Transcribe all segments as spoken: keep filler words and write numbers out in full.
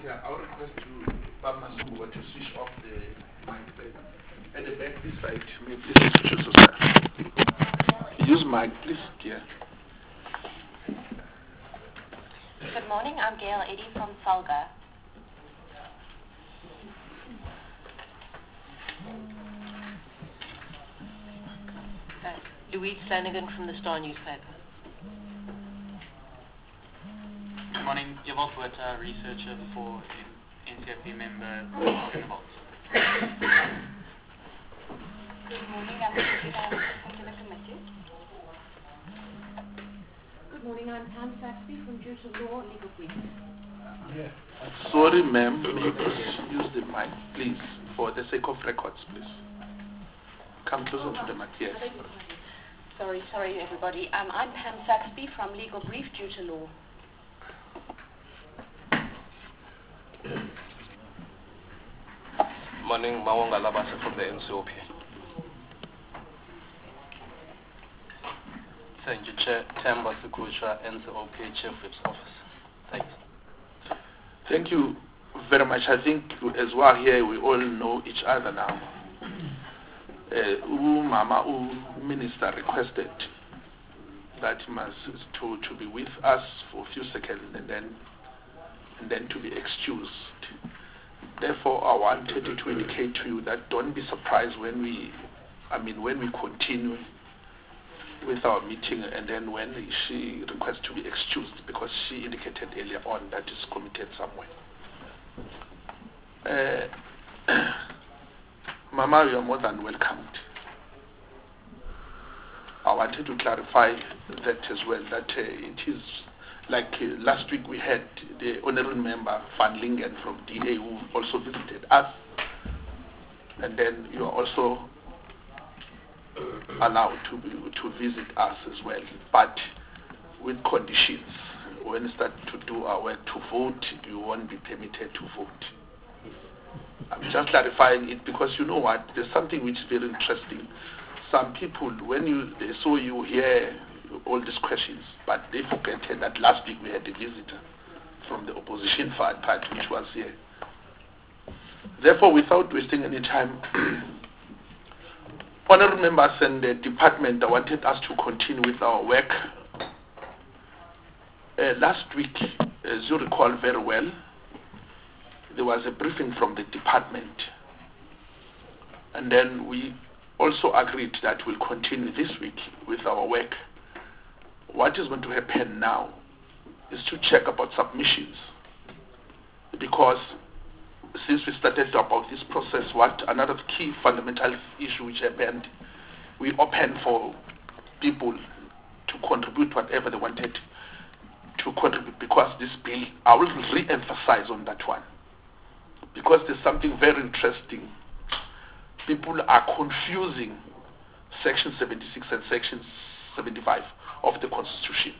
Yeah, I'll request you, Bama Sumbuwa, to switch off the mic there. At the back, this side, may please switch it off. Use mic, please, yeah. Good morning, I'm Gail Eddy from Salga. Uh, Louise Flanagan from the Star newspaper. Good morning, Yvonne Botha, researcher for N C F B member Morgan Holt. Good morning, I'm Jessica from the committee. Good morning, I'm Pam Saxby from Due to Law Legal Brief. Yeah. Sorry, ma'am, may you please use the mic, please, for the sake of records, please. Come closer to the mic, yes. Sorry, sorry everybody. Um, I'm Pam Saxby from Legal Brief, Due to Law. Morning, Mawonga Labasa from the N C O P. Thank you, Chair. Temba Sikucha, N C O P Chief Whip's Office. Thanks. Thank you very much. I think as well here we all know each other now. Uh, Mama, U Minister requested that he must to, to be with us for a few seconds and then and then to be excused. Therefore, I wanted to indicate to you that don't be surprised when we, I mean, when we continue with our meeting and then when she requests to be excused because she indicated earlier on that is committed somewhere. Uh, Mama, you are more than welcomed. I wanted to clarify that as well, that uh, it is like uh, last week we had the honorary member Van Lingen from D A who also visited us, and then you are also allowed to be, to visit us as well, but with conditions. When you start to do our work to vote, you won't be permitted to vote. I'm just clarifying it because you know what, there's something which is very interesting. Some people, when you they saw you hear all these questions, but they forget that last week we had a visitor from the opposition party which was here. Therefore, without wasting any time, honourable members and the department wanted us to continue with our work. Uh, last week, as you recall very well, there was a briefing from the department, and then we also agreed that we'll continue this week with our work. What is going to happen now is to check about submissions, because since we started about this process, what another key fundamental issue which happened, we opened for people to contribute whatever they wanted to contribute, because this bill, I will re-emphasize on that one, because there's something very interesting. People are confusing Section seventy-six and Section seventy-five of the Constitution.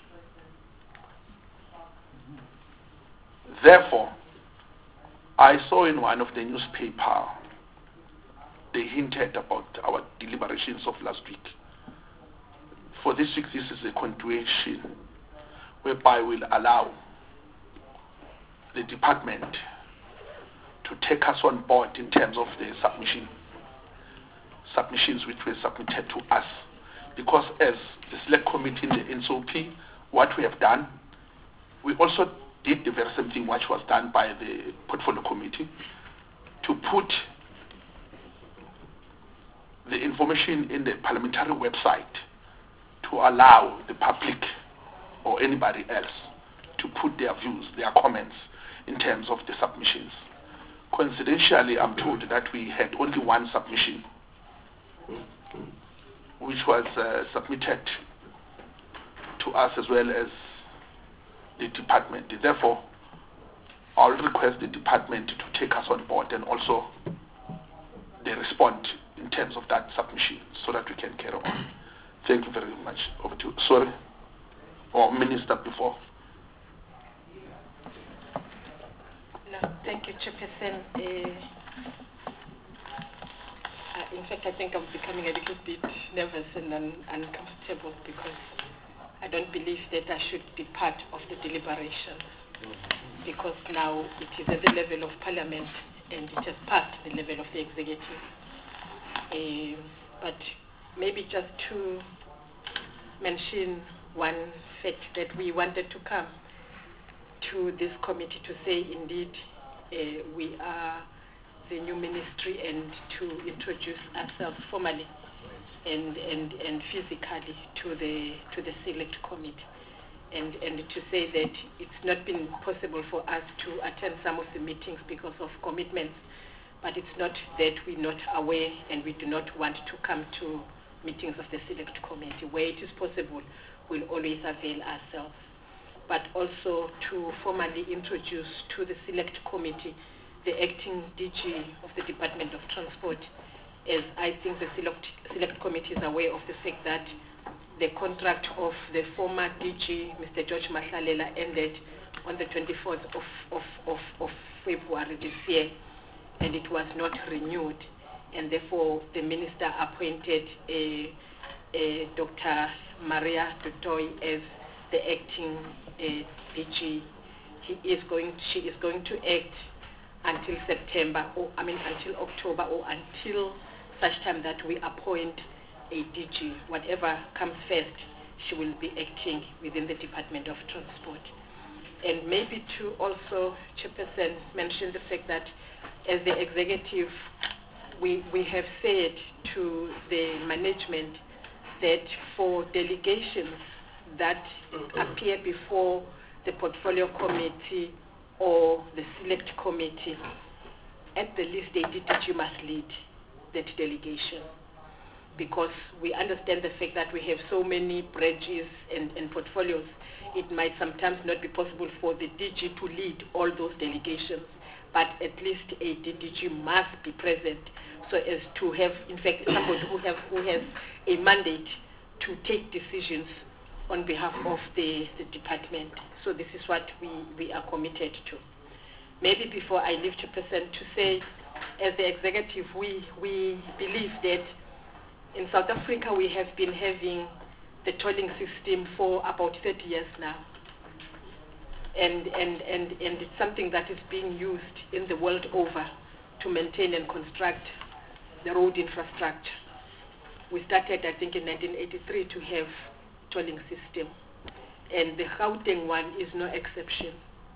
Therefore, I saw in one of the newspaper, they hinted about our deliberations of last week. For this week, this is a continuation whereby we'll allow the department to take us on board in terms of the submission submissions which were submitted to us. Because as the select committee in the N C O P, what we have done, we also did the very same thing which was done by the portfolio committee, to put the information in the parliamentary website to allow the public or anybody else to put their views, their comments in terms of the submissions. Coincidentally, I'm told that we had only one submission, which was uh, submitted to us as well as the department. Therefore, I'll request the department to take us on board and also they respond in terms of that submission so that we can carry on. Thank you very much. Over to you. Sorry. Or Minister before. No, thank you, Chairperson. Uh, uh, in fact, I think I'm becoming a little bit nervous and un uncomfortable because I don't believe that I should be part of the deliberation. because now it is at the level of Parliament and it has passed the level of the executive. Uh, but maybe just to mention one fact that we wanted to come to this committee to say indeed uh, we are the new ministry and to introduce ourselves formally and, and, and physically to the to the select committee. And, and to say that it's not been possible for us to attend some of the meetings because of commitments, but it's not that we're not aware and we do not want to come to meetings of the select committee. Where it is possible, we'll always avail ourselves. But also to formally introduce to the select committee the acting D G of the Department of Transport, as I think the select, select committee is aware of the fact that the contract of the former D G, Mister George Mahlalela, ended on the twenty-fourth of, of, of, of February this year, and it was not renewed. And therefore, the minister appointed a, a Doctor Maria Dutoy as the acting uh, D G. He is going, she is going to act until September, or I mean until October, or until such time that we appoint a D G. Whatever comes first, she will be acting within the Department of Transport. And maybe to also, Chairperson, mention the fact that as the executive, we, we have said to the management that for delegations that appear before the portfolio committee or the select committee, at the least the D G must lead that delegation, because we understand the fact that we have so many branches and, and portfolios. It might sometimes not be possible for the D G to lead all those delegations, but at least a D G must be present so as to have, in fact, somebody who, have, who has a mandate to take decisions on behalf of the, the department. So this is what we, we are committed to. Maybe before I leave to present, to say, as the executive, we, we believe that in South Africa we have been having the tolling system for about thirty years now. And, and, and, and it's something that is being used in the world over to maintain and construct the road infrastructure. We started, I think, in nineteen eighty-three to have tolling system. And the Gauteng one is no exception.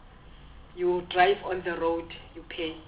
You drive on the road, you pay.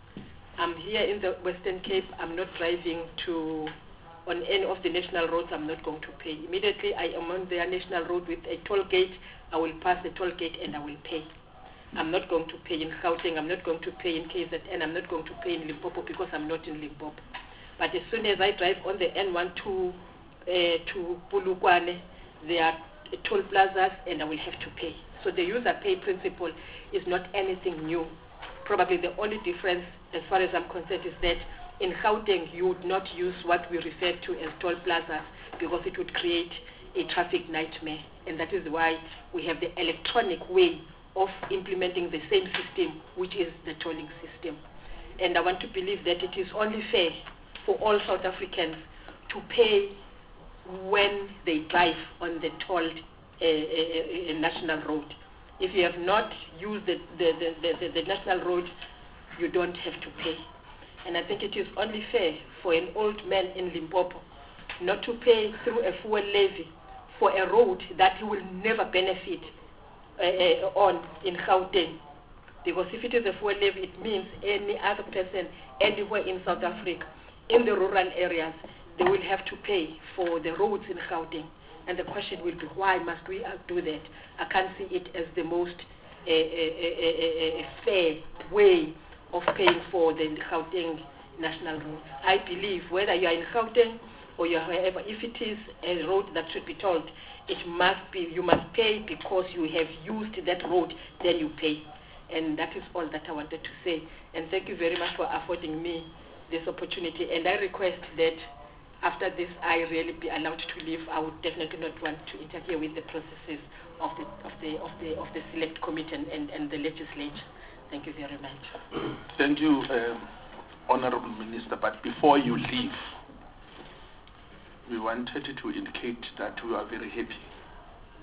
I'm here in the Western Cape, I'm not driving to, on any of the national roads, I'm not going to pay. Immediately I am on the national road with a toll gate, I will pass the toll gate and I will pay. I'm not going to pay in Gauteng, I'm not going to pay in K Z N, I'm not going to pay in Limpopo because I'm not in Limpopo. But as soon as I drive on the N one to, uh, to Polokwane, there are toll plazas and I will have to pay. So the user pay principle is not anything new. Probably the only difference, as far as I'm concerned, is that in Gauteng you would not use what we refer to as toll plazas because it would create a traffic nightmare. And that is why we have the electronic way of implementing the same system, which is the tolling system. And I want to believe that it is only fair for all South Africans to pay when they drive on the tolled uh, uh, uh, national road. If you have not used the, the, the, the, the national road, you don't have to pay. And I think it is only fair for an old man in Limpopo not to pay through a fuel levy for a road that he will never benefit uh, uh, on in Gauteng. Because if it is a fuel levy, it means any other person anywhere in South Africa, in the rural areas, they will have to pay for the roads in Gauteng. And the question will be, why must we do that? I can't see it as the most uh, uh, uh, uh, fair way of paying for the Gauteng national road. I believe whether you are in Gauteng or you are wherever, if it is a road that should be tolled, it must be, you must pay because you have used that road, then you pay. And that is all that I wanted to say. And thank you very much for affording me this opportunity. And I request that after this, I really be allowed to leave. I would definitely not want to interfere with the processes of the of the of the of the select committee and, and, and the legislature. Thank you very much. Thank you, um, Honorable Minister. But before you leave, we wanted to indicate that we are very happy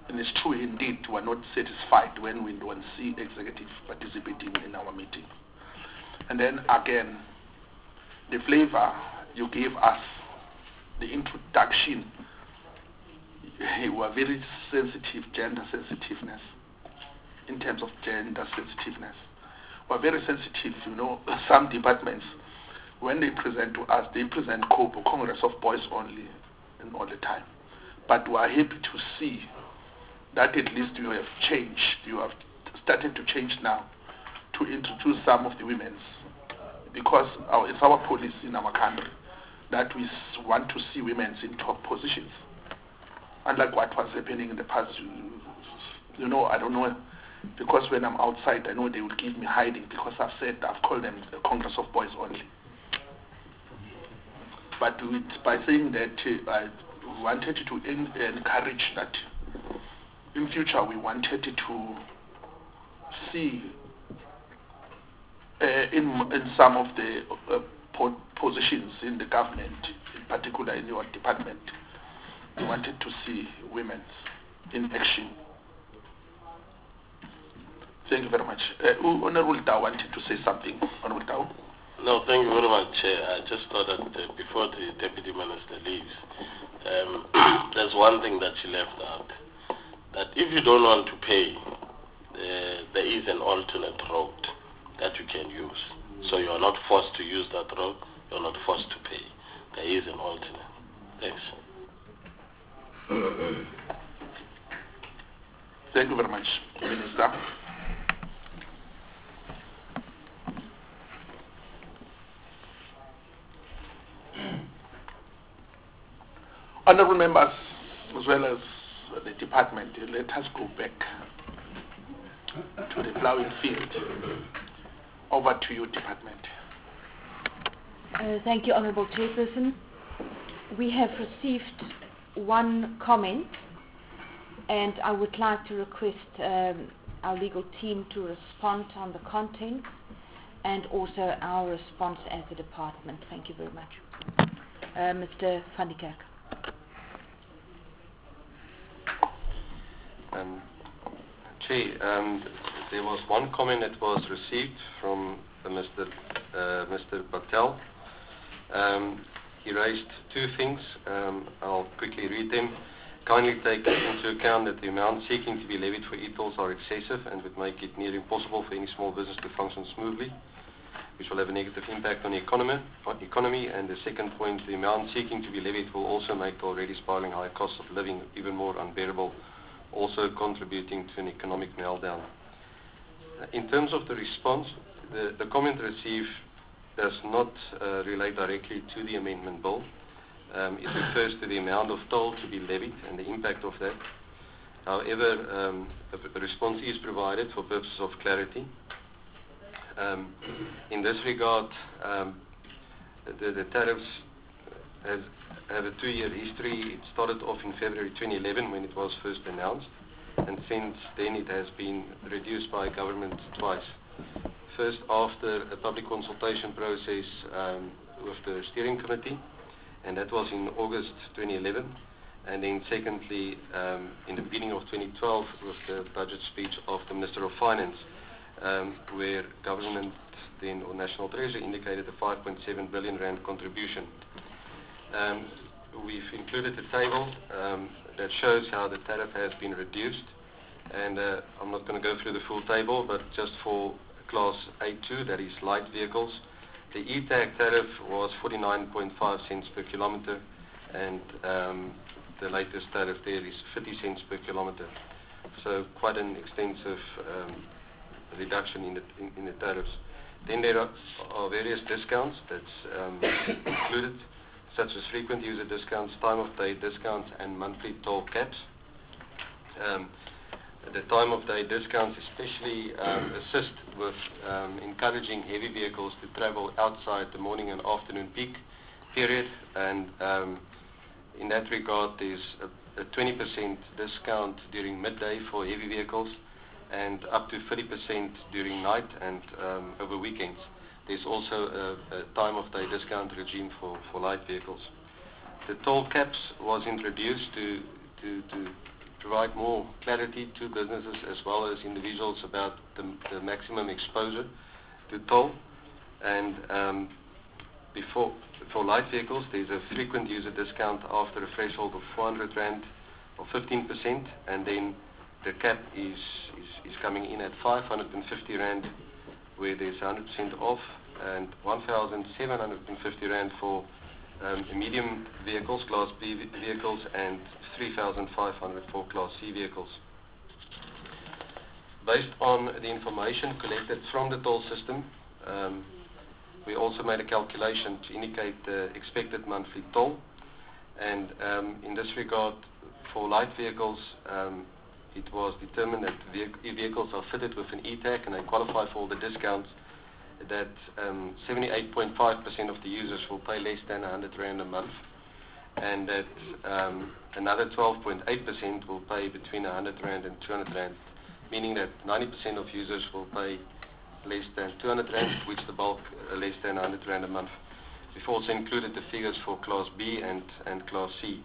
And it's true indeed, we are not satisfied when we don't see executive participating in our meeting. And then again, the flavor you gave us, the introduction, you were very sensitive, gender sensitiveness, in terms of gender sensitiveness. We're very sensitive, you know, some departments, when they present to us, they present COBO, Congress of Boys Only, and all the time. But we are happy to see that at least you have changed, you have started to change now to introduce some of the women's, because our, it's our policy in our country that we s- want to see women in top positions. Unlike what was happening in the past, you, you know, I don't know, because when I'm outside, I know they will give me hiding because I've said, I've called them the Congress of Boys Only. But with, by saying that, uh, I wanted to en- encourage that in future we wanted to see uh, in, in some of the uh, po- positions in the government, in particular in your department, we wanted to see women in action. Thank you very much. Uh, Honorable Tau wanted to say something. Honorable Tau. No, thank you very much, Chair. I just thought that uh, before the Deputy Minister leaves, um, there's one thing that she left out, that if you don't want to pay, uh, there is an alternate road that you can use. So you are not forced to use that road, you are not forced to pay. There is an alternate. Thanks. Thank you very much, Minister. Honorable members, as well as the department, let us go back to the plowing field. Over to you, department. Uh, thank you, Honourable Chairperson. We have received one comment, and I would like to request um, our legal team to respond on the content and also our response as a department. Thank you very much. Uh, Mister van die Kerk. Um, Chair, um, there was one comment that was received from uh, Mister Uh, Mister Patel. Um, he raised two things. Um, I'll quickly read them. Kindly take into account that the amounts seeking to be levied for e-tolls are excessive and would make it near impossible for any small business to function smoothly, which will have a negative impact on the economy. On economy. And the second point, the amount seeking to be levied will also make the already spiraling high cost of living even more unbearable, also contributing to an economic meltdown. In terms of the response, the, the comment received does not uh, relate directly to the amendment bill. Um, it refers to the amount of toll to be levied and the impact of that. However, um, a, a response is provided for purposes of clarity. Um, in this regard, um, the, the tariffs has, have a two-year history. It started off in February twenty eleven when it was first announced, and since then it has been reduced by government twice. First, after a public consultation process um, with the steering committee, and that was in August twenty eleven, and then secondly, um, in the beginning of twenty twelve with the budget speech of the Minister of Finance, um, where government then, or National Treasury, indicated a five point seven billion rand contribution. Um, we've included a table um, that shows how the tariff has been reduced, and uh, I'm not going to go through the full table, but just for Class A two, that is light vehicles, the e-tag tariff was forty-nine point five cents per kilometer, and um, the latest tariff there is fifty cents per kilometer. So quite an extensive um, reduction in the, in, in the tariffs. Then there are, are various discounts that's um, included, such as frequent user discounts, time of day discounts, and monthly toll caps. Um, The time of day discounts especially um, assist with um, encouraging heavy vehicles to travel outside the morning and afternoon peak period, and um, in that regard there's a, a twenty percent discount during midday for heavy vehicles and up to thirty percent during night and um, over weekends. There's also a, a time of day discount regime for, for light vehicles. The toll caps was introduced to, to, to provide more clarity to businesses as well as individuals about the, the maximum exposure to toll. And um, before, for light vehicles, there's a frequent user discount after a threshold of four hundred rand or fifteen percent, and then the cap is, is, is coming in at five hundred fifty rand, where there's one hundred percent off, and one thousand seven hundred fifty rand for um, medium vehicles, Class B vehicles, and three thousand five hundred for Class C vehicles. Based on the information collected from the toll system, um, we also made a calculation to indicate the expected monthly toll. And um, in this regard, for light vehicles, um, it was determined that vehicles are fitted with an E TAG and they qualify for all the discounts, that um, seventy-eight point five percent of the users will pay less than one hundred rand a month, and that um, another twelve point eight percent will pay between one hundred rand and two hundred rand, meaning that ninety percent of users will pay less than two hundred rand, which the bulk uh, less than one hundred rand a month. We've also included the figures for Class B and, and Class C.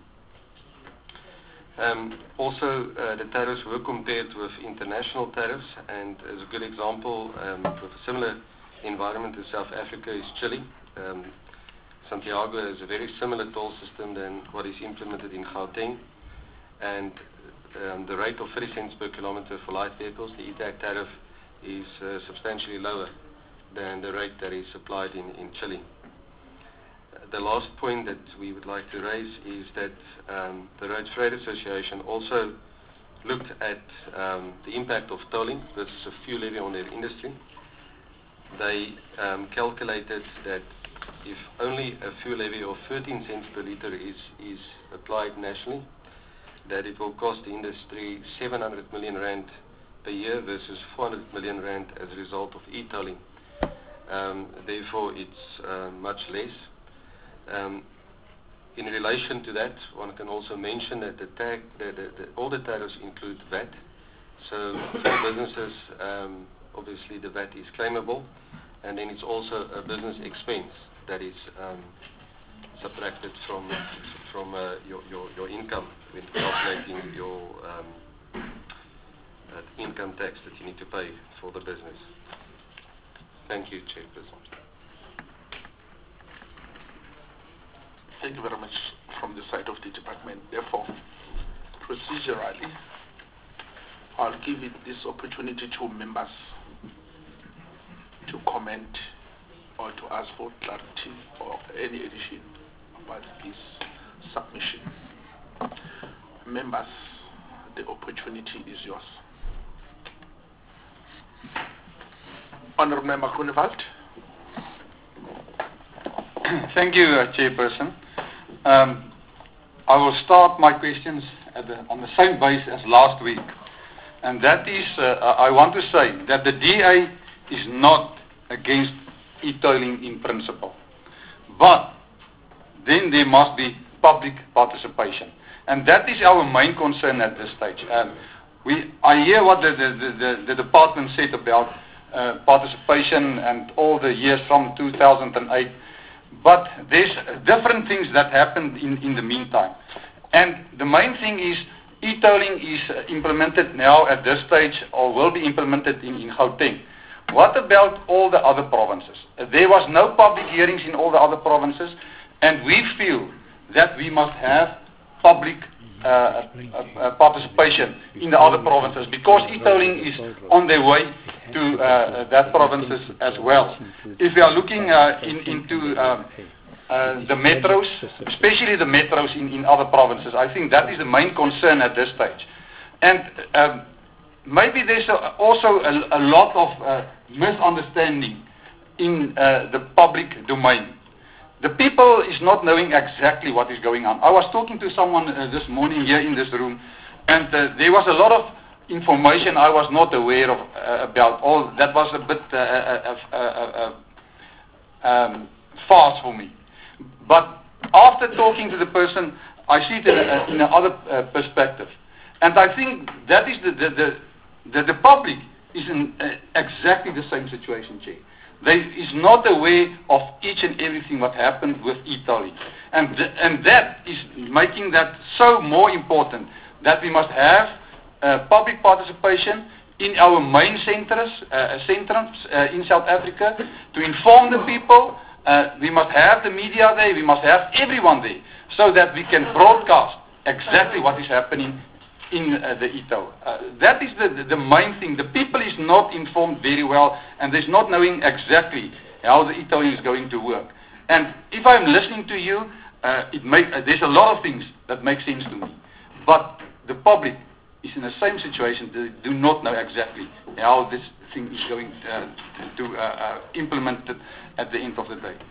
Um, also, uh, the tariffs were compared with international tariffs, and as a good example, um, with a similar environment in South Africa is Chile. Um, Santiago has a very similar toll system than what is implemented in Gauteng, and um, the rate of thirty cents per kilometer for light vehicles, the E TAG tariff, is uh, substantially lower than the rate that is applied in, in Chile. The last point that we would like to raise is that um, the Road Freight Association also looked at um, the impact of tolling versus a fuel levy on their industry. They um, calculated that if only a fuel levy of thirteen cents per litre is, is applied nationally, that it will cost the industry seven hundred million rand per year versus four hundred million rand as a result of e-tolling. Um, therefore, it's uh, much less. Um, in relation to that, one can also mention that the tag, the, the, the, all the tariffs include V A T. So for businesses, um, obviously the V A T is claimable, and then it's also a business expense that is um, subtracted from from uh, your, your your income when calculating your um, uh, income tax that you need to pay for the business. Thank you, Chairperson. Thank you very much from the side of the department. Therefore, procedurally, I'll give it this opportunity to members to comment or to ask for clarity or any addition about this submission. Members, the opportunity is yours. Honourable Member Groenewald. Thank you, uh, Chairperson. Um, I will start my questions at the, on the same base as last week. And that is, uh, I want to say that the D A is not against e-tolling in principle. But then there must be public participation. And that is our main concern at this stage. Um, we, I hear what the, the, the, the department said about uh, participation and all the years from two thousand eight. But there's different things that happened in, in the meantime. And the main thing is e-tolling is uh, implemented now at this stage or will be implemented in, in Gauteng. What about all the other provinces? Uh, there was no public hearings in all the other provinces, and we feel that we must have public uh, uh, uh, participation in the other provinces because e-tolling is on their way to uh, that provinces as well. If we are looking uh, in, into uh, uh, the metros, especially the metros in, in other provinces, I think that is the main concern at this stage. And um, maybe there's a, also a, a lot of uh, misunderstanding in uh, the public domain. The people is not knowing exactly what is going on. I was talking to someone uh, this morning here in this room, and uh, there was a lot of information I was not aware of uh, about. All that was a bit uh, uh, uh, uh, uh, um, fast for me. But after talking to the person, I see it in, a, in another uh, perspective, and I think that is the the the, the, the public is in uh, exactly the same situation, Chair. They is not aware of each and everything what happened with e-tolling, and th and that is making that so more important that we must have uh, public participation in our main centers, uh, centrums uh, in South Africa to inform the people. Uh, we must have the media there, we must have everyone there, so that we can broadcast exactly what is happening in uh, the I T O. Uh, that is the, the, the main thing. The people is not informed very well, and there's not knowing exactly how the I T O is going to work. And if I'm listening to you, uh, it make, uh, there's a lot of things that make sense to me. But the public is in the same situation. They do not know exactly how this thing is going uh, to uh, uh, implement it at the end of the day.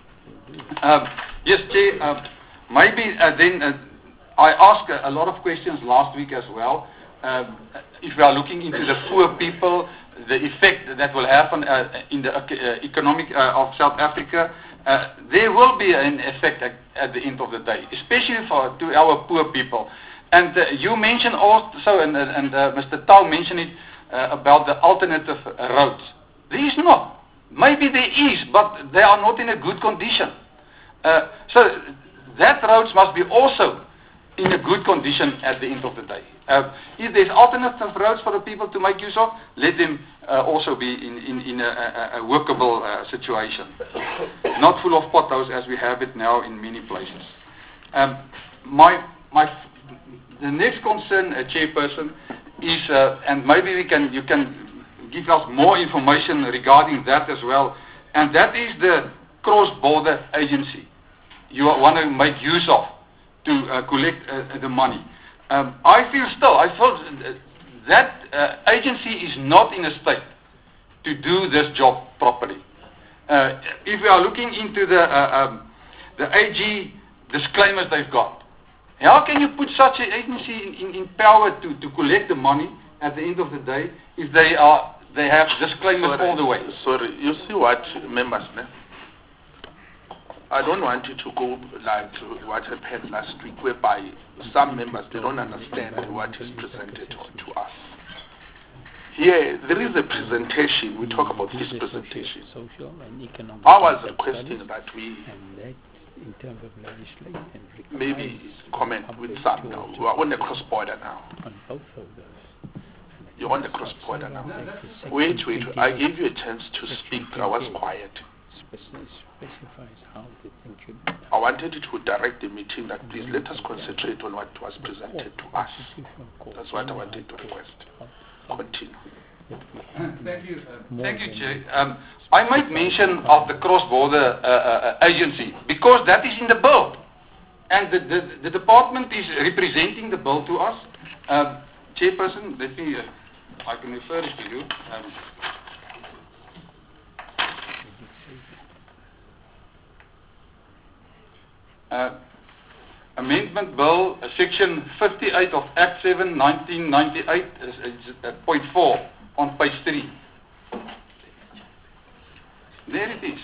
Um, yes, Chair, uh, maybe uh, then uh, I asked a, a lot of questions last week as well. Um, if we are looking into the poor people, the effect that will happen uh, in the uh, economic uh, of South Africa, uh, there will be an effect at, at the end of the day, especially for to our poor people. And uh, you mentioned also, and, and uh, Mister Tau mentioned it, uh, about the alternative uh, roads. There is not. Maybe there is, but they are not in a good condition. Uh, so that roads must be also in a good condition at the end of the day. Uh, if there's alternative roads for the people to make use of, let them uh, also be in, in, in a, a, a workable uh, situation. Not full of potholes as we have it now in many places. Um, my, my, the next concern, uh, Chairperson, is, uh, and maybe we can, you can give us more information regarding that as well, and that is the cross-border agency you want to make use of to uh, collect uh, the money. Um, I feel still, I feel that uh, agency is not in a state to do this job properly. Uh, if we are looking into the, uh, um, the A G disclaimers they've got, how can you put such an agency in, in, in power to, to collect the money at the end of the day if they are they have disclaimers sorry, all the way? Sorry, you see what members, ne? I don't want you to go like what happened last week, whereby some members, they don't understand what is presented to us. Here, there is a presentation, we talk about this presentation. I was requesting that we maybe comment with some now. We are on the cross-border now. You're on the cross-border now. Wait, wait, I gave you a chance to speak. I was quiet. I wanted you to direct the meeting that please let us concentrate on what was presented to us. That's what I wanted to request. Continue. Thank you, uh, thank you, Chair. Um, I might mention of the cross-border uh, uh, agency because that is in the bill, and the, the, the department is representing the bill to us. Um, Chairperson, let me, uh, I can refer it to you. Um, uh, Amendment Bill, uh, Section fifty-eight of Act seven, nineteen ninety-eight, is, is, uh, point four. On page three. There it is.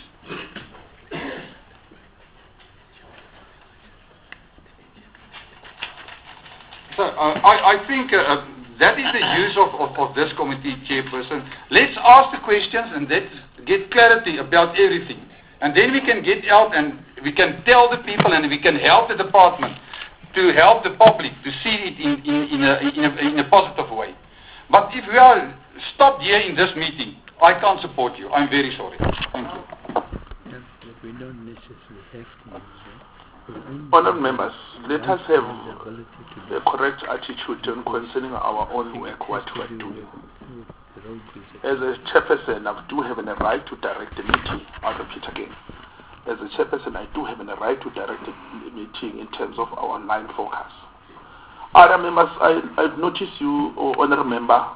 So uh, I, I think uh, that is the use of, of, of this committee, Chairperson. Let's ask the questions and let's get clarity about everything. And then we can get out and we can tell the people and we can help the department to help the public to see it in, in, in, a, in, a, in a positive way. But if we are stopped here in this meeting, I can't support you. I'm very sorry. Thank you. We don't necessarily have to. Honourable members, let us have the correct attitude concerning our own work, what we are doing. As a chairperson, I do have a right to direct the meeting. I'll repeat again. As a chairperson, I do have a right to direct the meeting in terms of our line focus. Other members, I, I've noticed you, oh, honourable member.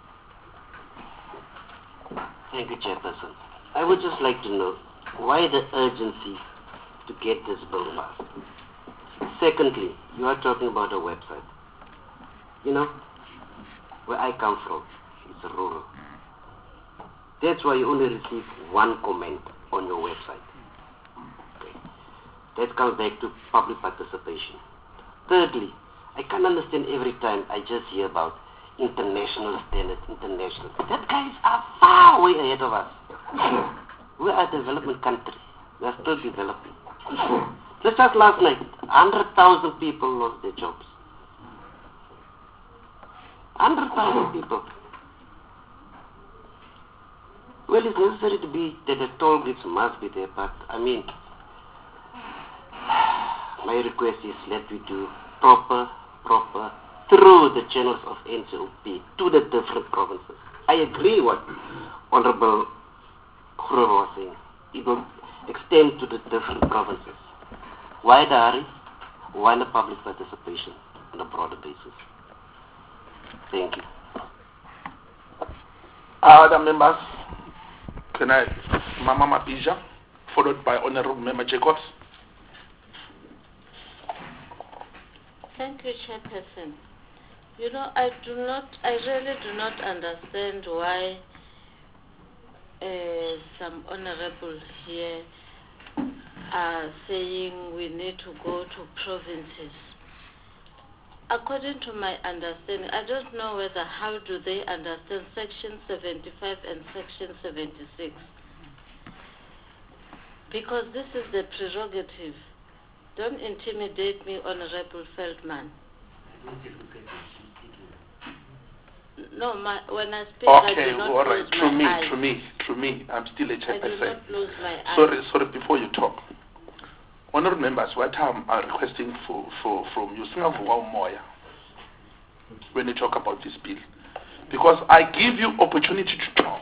Thank you, Chairperson. I would just like to know why the urgency to get this bill passed. Secondly, you are talking about a website. You know, where I come from, it's rural. That's why you only receive one comment on your website. Okay. That comes back to public participation. Thirdly, I can't understand every time I just hear about international standards, international. That guys are far way ahead of us. We are a development country. We are still developing. Just as last night, one hundred thousand people lost their jobs. one hundred thousand people. Well, it's necessary to be that the toll grids must be there, but I mean, my request is let we do proper, proper, through the channels of N C O P to the different provinces. I agree what Honorable Khurobo was saying. It will extend to the different provinces. Why the hurry? Why the public participation on a broader basis? Thank you. Other members, can I, Mama Mapija, followed by Honorable Member Jacobs. Thank you, Chairperson. You know, I do not, I really do not understand why uh, some honorables here are saying we need to go to provinces. According to my understanding, I don't know whether how do they understand Section seventy-five and Section seventy-six. Because this is the prerogative. Don't intimidate me, Honorable Feldman. No, my, when I speak, okay, I do not all right. close Through my me, eyes. through me, through me. I'm still a I do chairperson. not close my eyes. Sorry, sorry. Before you talk, honourable members, what I'm uh, requesting for, for from you, Singavuwa Moya, when you talk about this bill, because I give you opportunity to talk.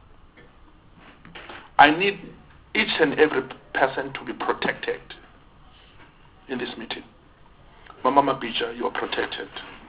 I need each and every person to be protected in this meeting. Mama Mapija, you are protected.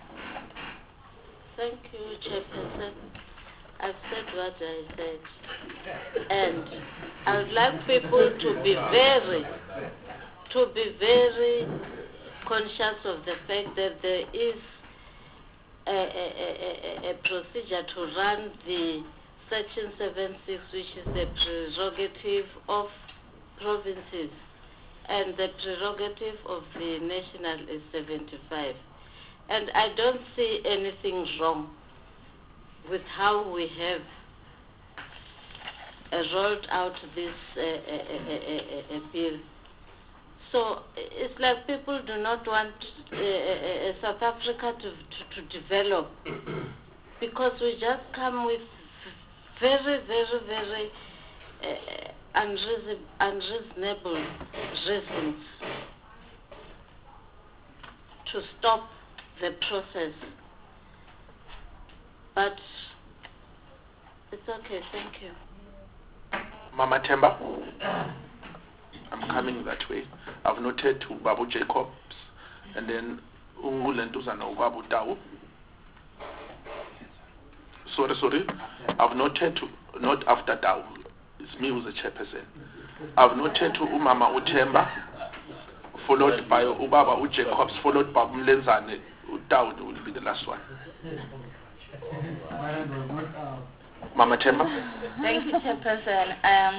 Thank you, Chairperson. I've said what I said. And I would like people to be very, to be very conscious of the fact that there is a, a, a, a, a procedure to run the Section seventy-six, which is the prerogative of provinces, and the prerogative of the national is seventy-five. And I don't see anything wrong with how we have uh, rolled out this uh, uh, uh, uh, uh, bill. So it's like people do not want uh, uh, South Africa to, to, to develop because we just come with very, very, very uh, unreason, unreasonable reasons to stop the process. But it's okay, thank you. Mama Temba, I'm coming that way. I've noted to Babu Jacobs and then Ungulentuzana Babu Tau. Sorry, sorry. I've noted to, not after Tau. It's me who's the chairperson. I've noted to Umama Utemba, followed by Ubaba U Jacobs, followed by Umlenzane. Tau will be the last one. Mama Temba. Thank you, Chairperson. Um,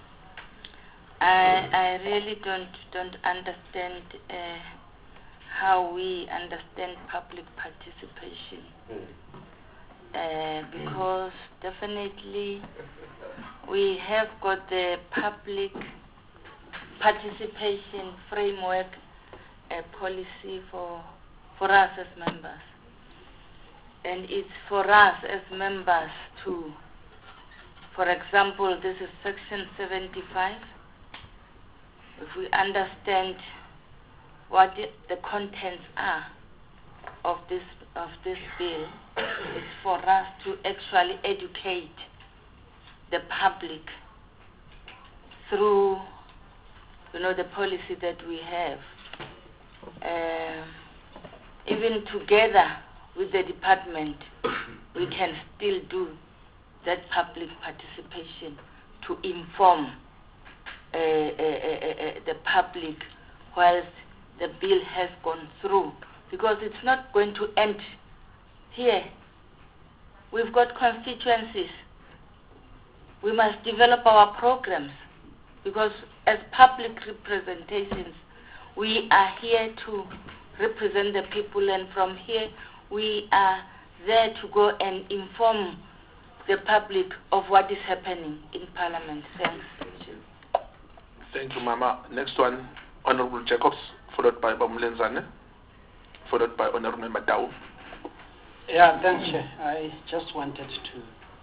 I I really don't don't understand uh, how we understand public participation. Uh, because definitely we have got the public participation framework uh, policy for for us as members, and it's for us as members to, for example, this is Section seventy-five. If we understand what the, the contents are of this of this bill, it's for us to actually educate the public through, you know, the policy that we have. Uh, even together with the department, we can still do that public participation to inform uh, uh, uh, uh, the public whilst the bill has gone through. Because it's not going to end here. We've got constituencies. We must develop our programs because as public representations, we are here to represent the people, and from here we are there to go and inform the public of what is happening in Parliament. Thanks. Thank you, Mama. Next one, Honorable Jacobs, followed by Bamulenzane, followed by Honorable Member Tau. Yeah, thanks, Chair. I just wanted to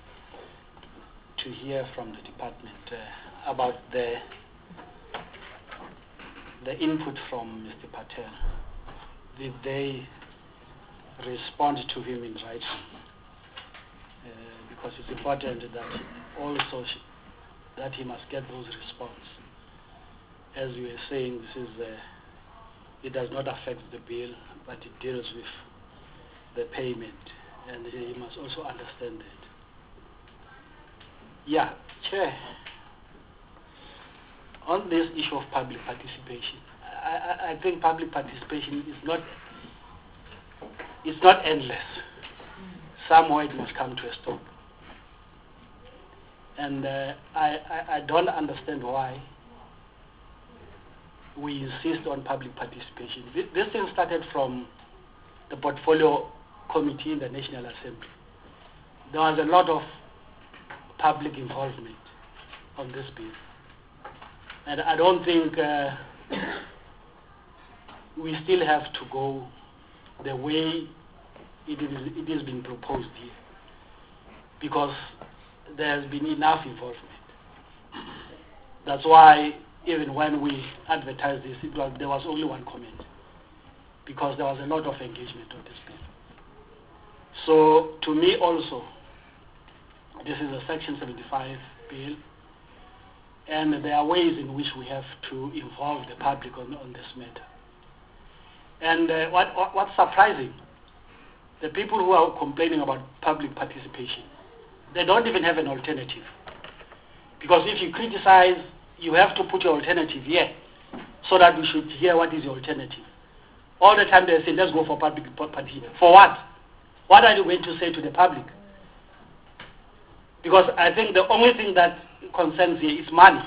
to hear from the department uh, about the the input from Mister Patel. Did they respond to him in writing? Uh, because it's important that also sh that he must get those response. As you were saying, this is uh, it does not affect the bill, but it deals with the payment, and he must also understand that. Yeah, Chair, on this issue of public participation, I, I, I think public participation is not, it's not endless. Somewhere it must come to a stop. And uh, I, I, I don't understand why we insist on public participation. This, this thing started from the portfolio committee in the National Assembly. There was a lot of public involvement on this bill. And I don't think uh, we still have to go the way it is, it is being proposed here, because there has been enough involvement. That's why even when we advertised this, it was, there was only one comment, because there was a lot of engagement on this bill. So to me also, this is a Section seventy-five bill, and there are ways in which we have to involve the public on, on this matter. And uh, what, what, what's surprising, the people who are complaining about public participation, they don't even have an alternative. Because if you criticize, you have to put your alternative here, so that we should hear what is your alternative. All the time they say, let's go for public participation. For what? What are you going to say to the public? Because I think the only thing that concerns here is money.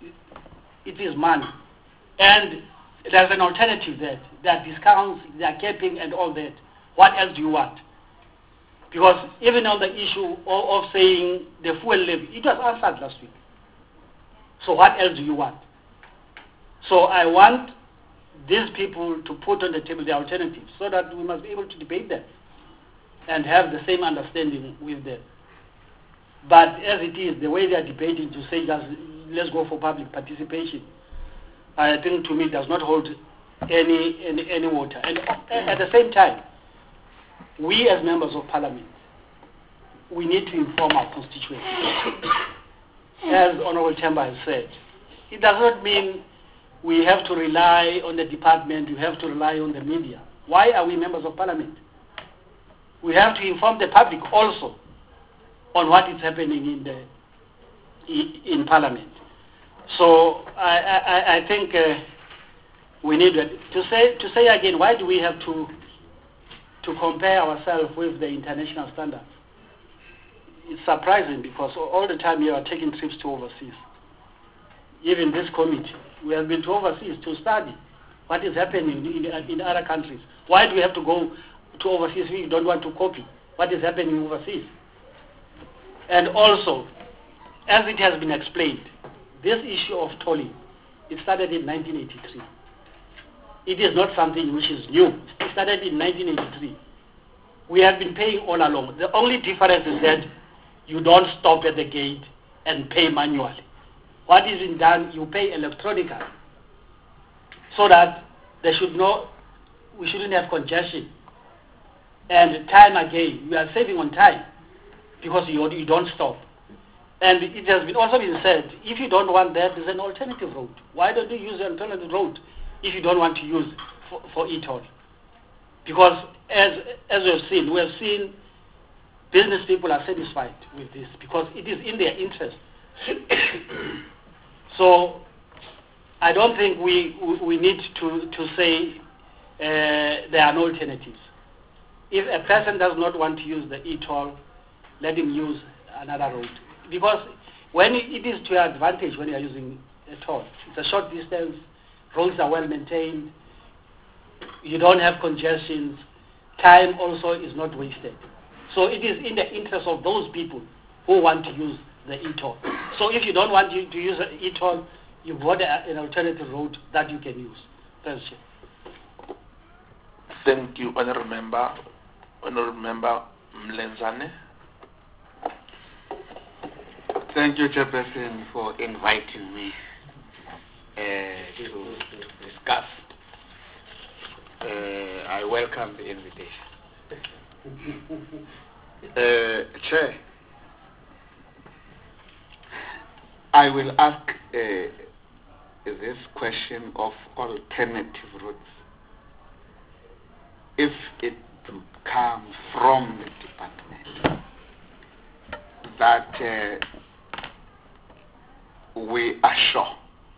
It is money. And there's an alternative there. There are discounts, there are capping and all that. What else do you want? Because even on the issue of, of saying the fuel levy, it was answered last week. So what else do you want? So I want these people to put on the table the alternatives so that we must be able to debate them and have the same understanding with them. But as it is, the way they are debating to say just let's go for public participation, I think to me does not hold any any, any water. And at the same time, we as members of parliament, we need to inform our constituencies. As Honorable Chamber has said, it does not mean we have to rely on the department, we have to rely on the media. Why are we members of parliament? We have to inform the public also on what is happening in the in, in parliament. So I, I, I think uh, we need to say to say again, why do we have to to compare ourselves with the international standards? It's surprising because all the time you are taking trips to overseas. Even this committee, we have been to overseas to study what is happening in, in other countries. Why do we have to go to overseas if we don't want to copy what is happening overseas? And also, as it has been explained, this issue of tolling, it started in nineteen eighty-three. It is not something which is new. It started in nineteen eighty-three. We have been paying all along. The only difference is that you don't stop at the gate and pay manually. What is in done, you pay electronically, so that there should no, we shouldn't have congestion. And time again, we are saving on time because you, you don't stop. And it has been also been said, if you don't want that, there's an alternative route. Why don't you use an alternative route if you don't want to use for, for e-toll? Because as, as we have seen, we have seen business people are satisfied with this because it is in their interest. So I don't think we, we need to, to say uh, there are no alternatives. If a person does not want to use the e-toll, let him use another route. Because when it is to your advantage when you are using a toll, it's a short distance, roads are well maintained, you don't have congestions, time also is not wasted. So it is in the interest of those people who want to use the e-toll. So if you don't want to, to use the e-toll, you've got a, an alternative route that you can use. Thank you. Thank you, Honourable Member. Honorable Member Mlenzane. Thank you, Chairperson, for inviting me uh, to, to discuss. Uh, I welcome the invitation. Uh, Chair, I will ask uh, this question of alternative routes. If it would come from the department that uh, we are sure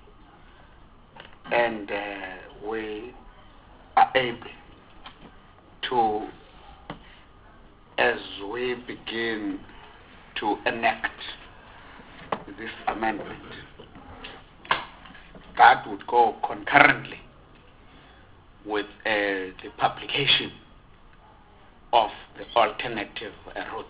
and uh, we are able to, as we begin to enact this amendment, that would go concurrently with uh, the publication of the alternative uh, routes.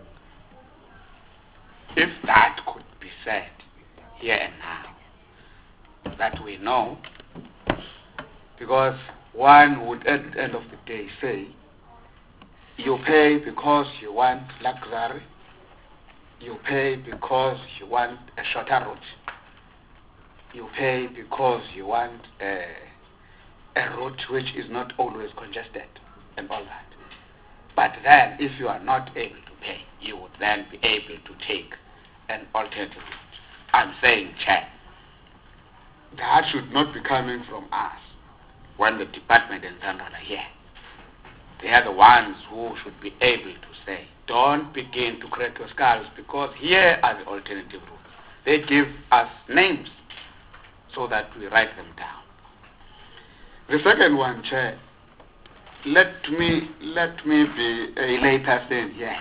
If that could be said here and now, that we know, because one would at the end of the day say, you pay because you want luxury, you pay because you want a shorter route, you pay because you want a, a route which is not always congested and all that. But then if you are not able to pay, you would then be able to take an alternative route. I'm saying, Chair, that should not be coming from us when the department and general are here. They are the ones who should be able to say, don't begin to crack your skulls because here are the alternative routes. They give us names so that we write them down. The second one, Chair, let me let me be a layperson here.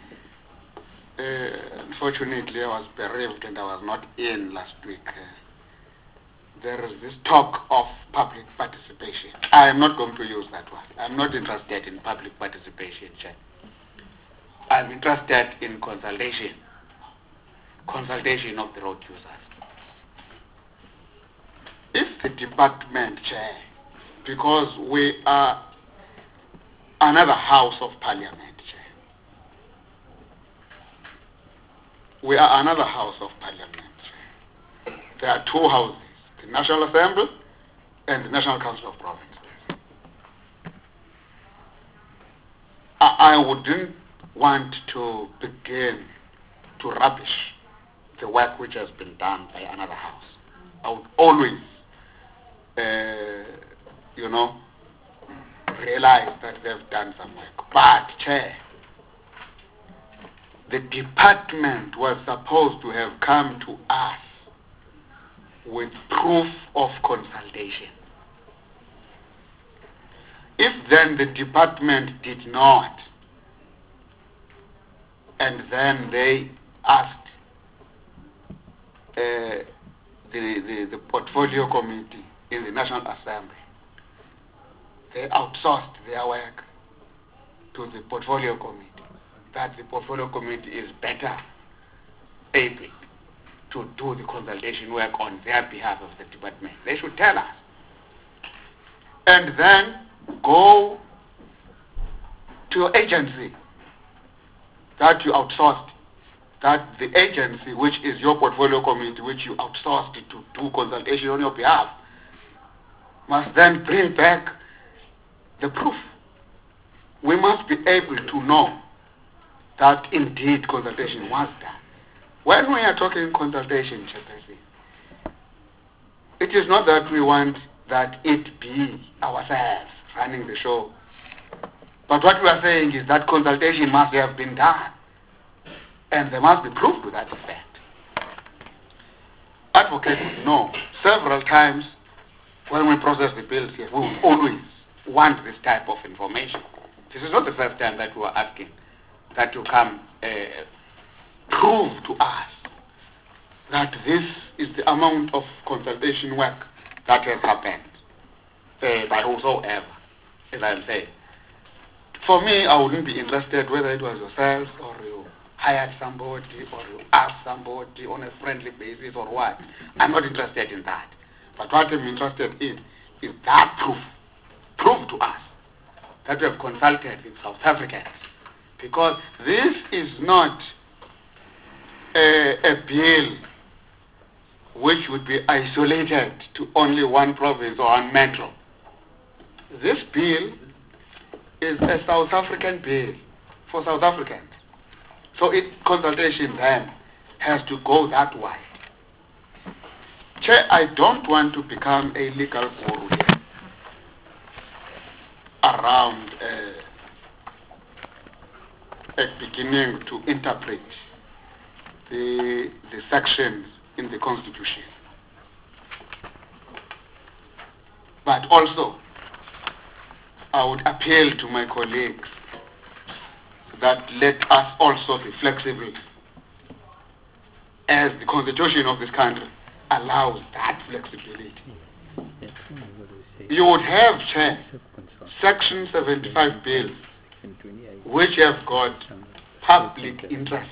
Uh, unfortunately, I was bereaved and I was not in last week. Uh, there is this talk of public participation. I am not going to use that one. I'm not interested in public participation, Chair. I'm interested in consultation. Consultation of the road users. If the department, Chair, because we are another house of parliament, Chair. We are another house of parliament, Chair. There are two houses, the National Assembly and the National Council of Provinces. I, I wouldn't want to begin to rubbish the work which has been done by another house. I would always, uh, you know, realize that they've done some work. But, Chair, the department was supposed to have come to us with proof of consultation. If then the department did not, and then they asked uh, the, the, the portfolio committee in the National Assembly, they outsourced their work to the portfolio committee, that the portfolio committee is better able to do the consultation work on their behalf of the department. They should tell us. And then go to your agency that you outsourced, that the agency which is your portfolio committee, which you outsourced to do consultation on your behalf, must then bring back the proof. We must be able to know that indeed consultation was done. When we are talking consultation, it is not that we want that it be ourselves running the show. But what we are saying is that consultation must have been done. And there must be proof to that effect. Advocates would know several times when we process the bills here, we will always want this type of information. This is not the first time that we are asking that you come uh, prove to us that this is the amount of consultation work that has happened uh, by whosoever, as I am saying. For me, I wouldn't be interested whether it was yourself or you hired somebody or you asked somebody on a friendly basis or what. I'm not interested in that. But what I'm interested in is that proof. Prove to us that we have consulted with South Africans, because this is not a, a bill which would be isolated to only one province or one metro. This bill is a South African bill for South Africans. So it, consultation then has to go that wide. Chair, I don't want to become a legal guru here around uh, a beginning to interpret the, the sections in the Constitution. But also, I would appeal to my colleagues that let us also be flexible, as the Constitution of this country allows that flexibility. You would have, Chair, Section seventy-five bills which have got public interest.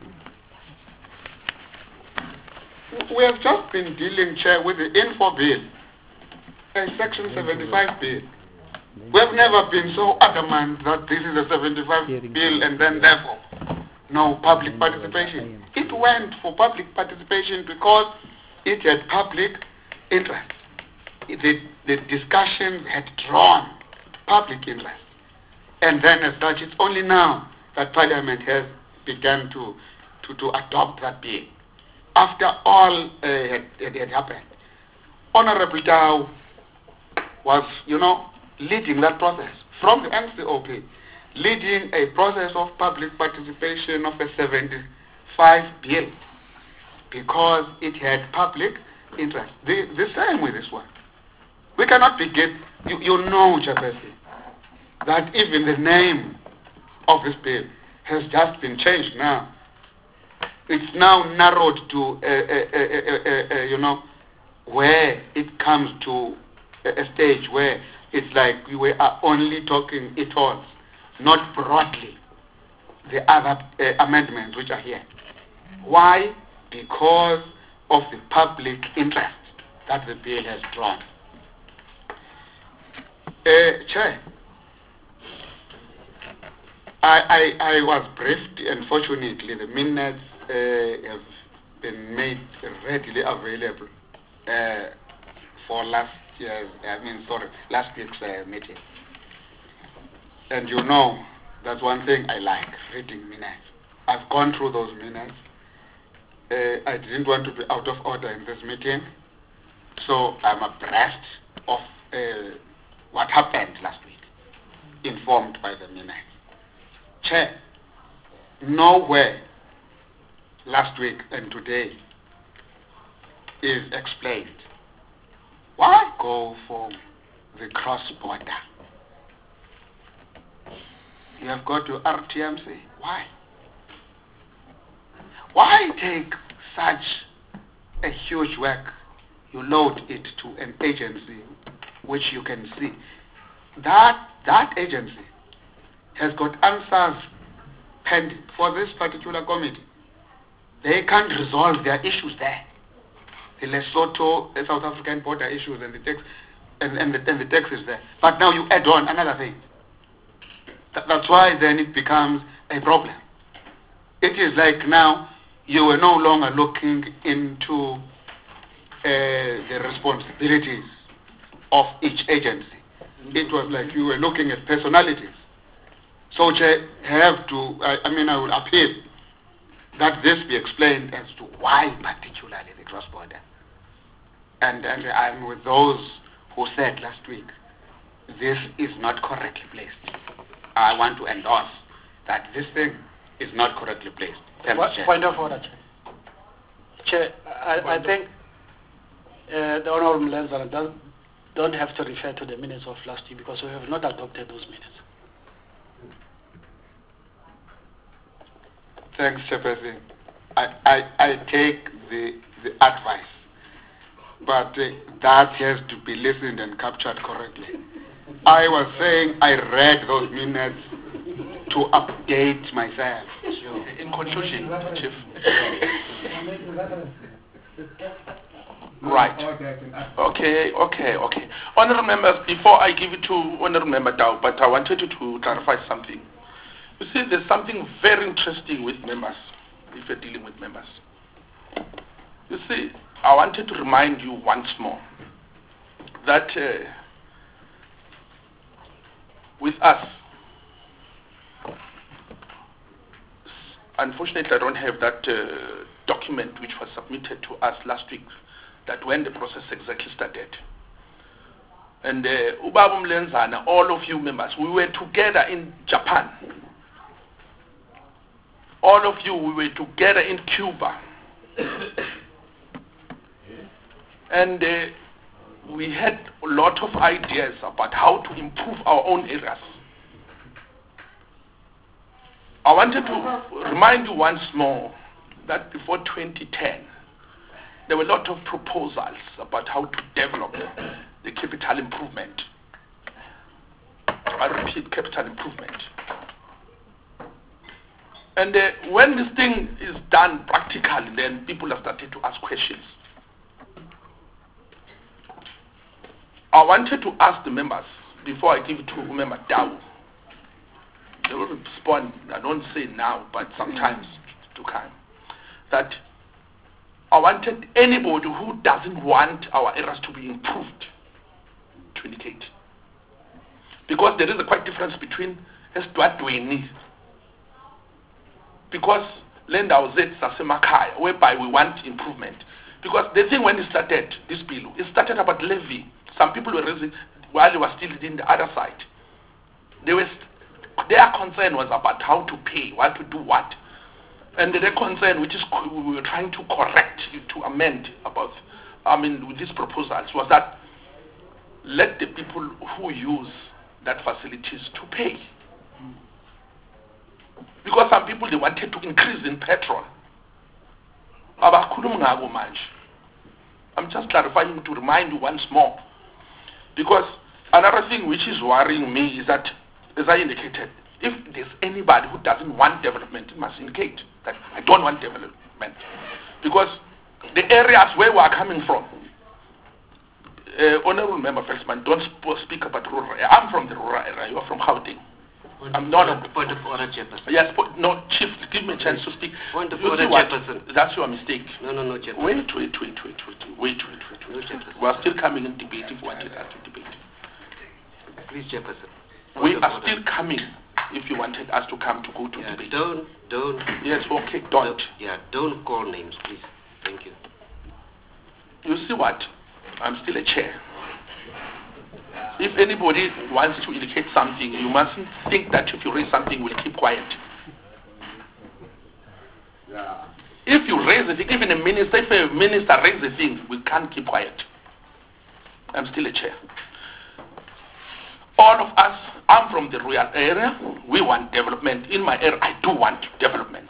We have just been dealing, Chair, with the Info Bill, a Section seventy-five bill. We have never been so adamant that this is a seventy-five bill and then therefore no public participation. It went for public participation because it had public interest. The, the discussions had drawn public interest. And then as such, it's only now that Parliament has begun to, to, to adopt that bill. After all uh, had, had, had happened, Honorable Dow was, you know, leading that process from the N C O P, leading a process of public participation of a seventy-five bill because it had public interest. The, the same with this one. We cannot begin, you, you know, Chairperson, that even the name of this bill has just been changed now. It's now narrowed to, uh, uh, uh, uh, uh, you know, where it comes to a stage where it's like we are only talking it all, not broadly the other uh, amendments which are here. Why? Because of the public interest that the bill has drawn. Uh, Chair, I, I, I was briefed. Unfortunately, the minutes uh, have been made readily available uh, for last year's, I mean, sorry, last week's uh, meeting. And you know, that's one thing I like, reading minutes. I've gone through those minutes. Uh, I didn't want to be out of order in this meeting, so I'm abreast of uh, what happened last week, informed by the minutes. Chair, nowhere last week and today is explained why go for the cross-border. You have got to R T M C. Why? Why take such a huge work, you load it to an agency which you can see? That, that agency has got answers pending for this particular committee. They can't resolve their issues there. The Lesotho, the South African border issues and the text, and, and, the, and the text is there. But now you add on another thing. Th that's why then it becomes a problem. It is like now you are no longer looking into uh, the responsibilities of each agency. It was like you were looking at personalities. So Chair, have to, I, I mean, I would appeal that this be explained as to why particularly the cross-border. And, and I'm with those who said last week, this is not correctly placed. I want to endorse that this thing is not correctly placed. What, point of order, Chair. Chair, I, I think uh, the Honourable Lenzana does, don't have to refer to the minutes of last week because we have not adopted those minutes. Thanks, Chairperson. I, I, I take the, the advice, but uh, that has to be listened and captured correctly. I was saying I read those minutes to update myself. In conclusion, Chief, Right. Okay, okay, okay. Honourable members, before I give it to Honourable Member Dow, but I wanted you to clarify something. You see, there's something very interesting with members, if you're dealing with members. You see, I wanted to remind you once more that uh, with us, unfortunately I don't have that uh, document which was submitted to us last week, that when the process exactly started. And Ubabum Lenzana, all of you members, we were together in Japan. All of you, we were together in Cuba. And uh, we had a lot of ideas about how to improve our own areas. I wanted to remind you once more that before twenty ten, there were a lot of proposals about how to develop the capital improvement. I repeat, capital improvement. And uh, when this thing is done practically, then people have started to ask questions. I wanted to ask the members, before I give it to Member Dow, they will respond, I don't say now, but sometimes to come, that I wanted anybody who doesn't want our areas to be improved to indicate. Because there is a quite difference between Estwadweni, because land our Z Sasemakai, whereby we want improvement. Because the thing when it started, this bill, it started about levy. Some people were raising, while they were still in the other side. They were, their concern was about how to pay, what to do what. And their concern, which is we were trying to correct, to amend about, I mean, with these proposals, was that let the people who use that facilities to pay. Because some people, they wanted to increase in petrol. I'm just clarifying to remind you once more. Because another thing which is worrying me is that, as I indicated, if there's anybody who doesn't want development, it must indicate that I don't want development. Because the areas where we are coming from, uh, Honorable Member Felsman, don't sp speak about rural area. I'm from the rural area, you are from Gauteng. I'm not a point of order, Chairperson. Yes, but no, Chief, give me a chance to speak. Point of You order, see what? Chairperson. That's your mistake. No, no, no, Chairperson. Wait, wait, wait, wait, wait, wait, wait, wait, wait. No, We are still coming in debate if you wanted us to debate. Please, Chairperson. Point We of are order. still coming if you wanted us to come to go to Yeah, debate. don't, don't. Yes, okay, don't. don't. Yeah, don't call names, please. Thank you. You see what? I'm still a chair. If anybody wants to indicate something, you mustn't think that if you raise something, we'll keep quiet. Yeah. If you raise a thing, even a minister, if a minister raises a thing, we can't keep quiet. I'm still a chair. All of us, I'm from the rural area. We want development. In my area, I do want development.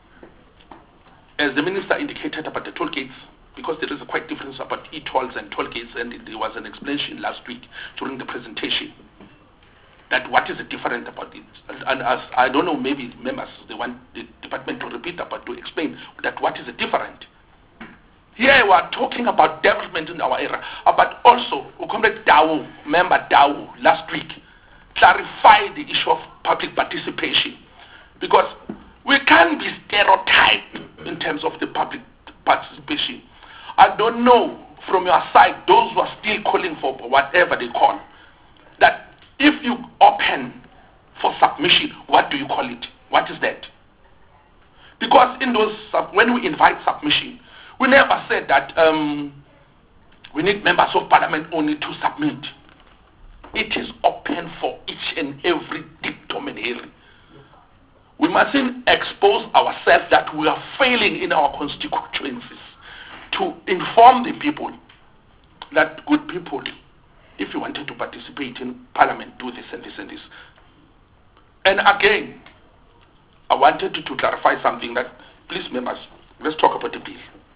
As the minister indicated about the toll gates, because there is a quite difference about e-tolls and toll gates, and there was an explanation last week during the presentation that what is the difference about it. And, and as I don't know, maybe members, they want the department to repeat about to explain that what is the difference. Here we are talking about development in our area, but also, Comrade Dow, Member Dow, last week, clarified the issue of public participation. Because we can't be stereotyped in terms of the public participation. I don't know from your side, those who are still calling for whatever they call, that if you open for submission, what do you call it? What is that? Because in those, when we invite submission, we never said that um, we need members of parliament only to submit. It is open for each and every dictatorial. We mustn't expose ourselves that we are failing in our constituencies to inform the people that good people, if you wanted to participate in parliament, do this and this and this. And again, I wanted to, to clarify something that, please members, let's talk about the bill.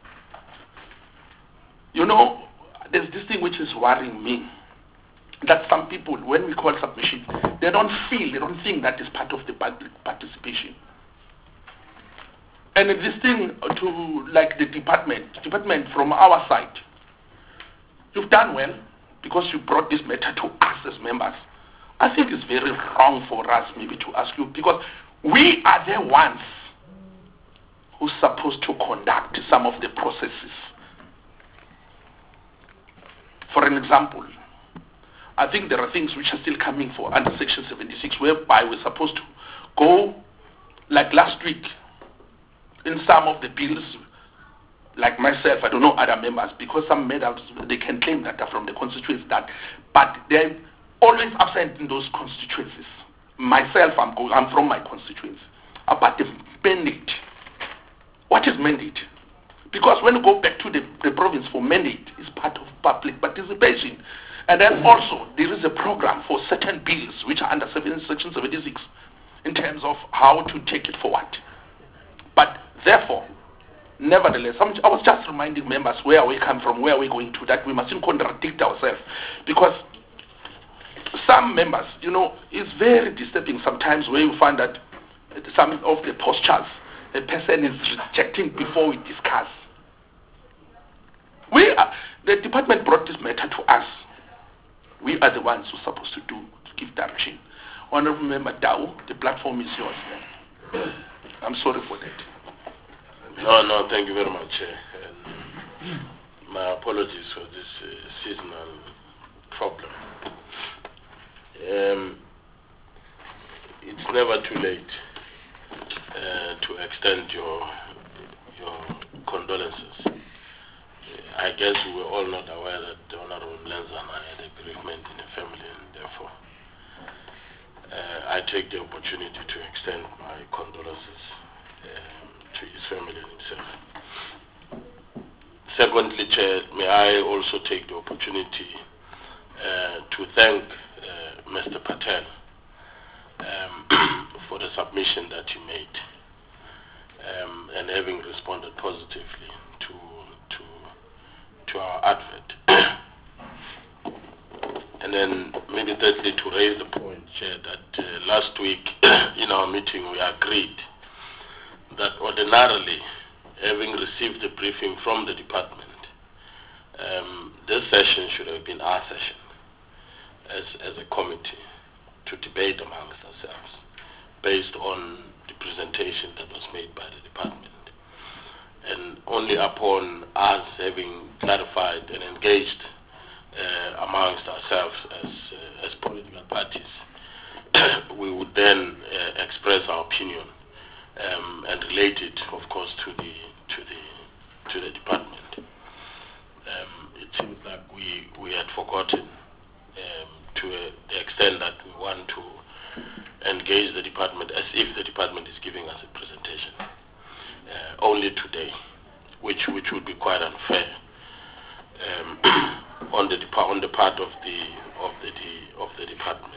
You know, there's this thing which is worrying me, that some people, when we call submission, they don't feel, they don't think that is part of the public participation. And this thing to, like the department, department from our side, you've done well because you brought this matter to us as members. I think it's very wrong for us maybe to ask you, because we are the ones who's supposed to conduct some of the processes. For an example, I think there are things which are still coming for under Section seventy-six, whereby we're supposed to go, like last week, in some of the bills, like myself, I don't know other members, because some medals, they can claim that are from the constituencies, that, but they're always absent in those constituencies. Myself, I'm, go, I'm from my constituency. But the mandate, what is mandate? Because when you go back to the, the province for mandate, it's part of public participation. And then also, there is a program for certain bills which are under Section seventy-six in terms of how to take it forward. But therefore, nevertheless, I'm, I was just reminding members where we come from, where we're going to, that we mustn't contradict ourselves. Because some members, you know, it's very disturbing sometimes where you find that some of the postures a person is rejecting before we discuss. We are, the department brought this matter to us. We are the ones who are supposed to do, to give direction. Honorable Member Dao, the platform is yours, man. I'm sorry for that. No, no, thank you very much. Uh, and my apologies for this uh, seasonal problem. Um, it's never too late uh, to extend your your condolences. Uh, I guess we were all not aware that the Honorable Lenzana had a bereavement in the family, and therefore uh, I take the opportunity to extend my condolences um, to his family and himself. Secondly, Chair, may I also take the opportunity uh, to thank uh, Mister Patel um, for the submission that he made um, and having responded positively to to to our advert. And then maybe thirdly, to raise the point, Chair, that uh, last week in our meeting we agreed that ordinarily, having received the briefing from the department, um, this session should have been our session as, as a committee to debate amongst ourselves based on the presentation that was made by the department. And only upon us having clarified and engaged uh, amongst ourselves as, uh, as political parties, we would then uh, express our opinion um, and relate it, of course, to the to the to the department. Um, it seems like we we had forgotten um, to uh, the extent that we want to engage the department as if the department is giving us a presentation uh, only today, which which would be quite unfair um, on the on the part of the of the of the department.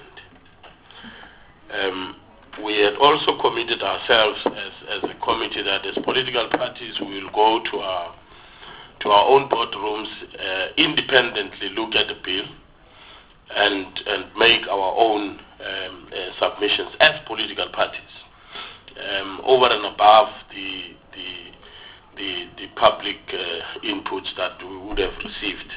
Um, we had also committed ourselves as, as a committee that as political parties we will go to our to our own boardrooms, uh, independently look at the bill and and make our own um, uh, submissions as political parties um, over and above the the the, the public uh, inputs that we would have received.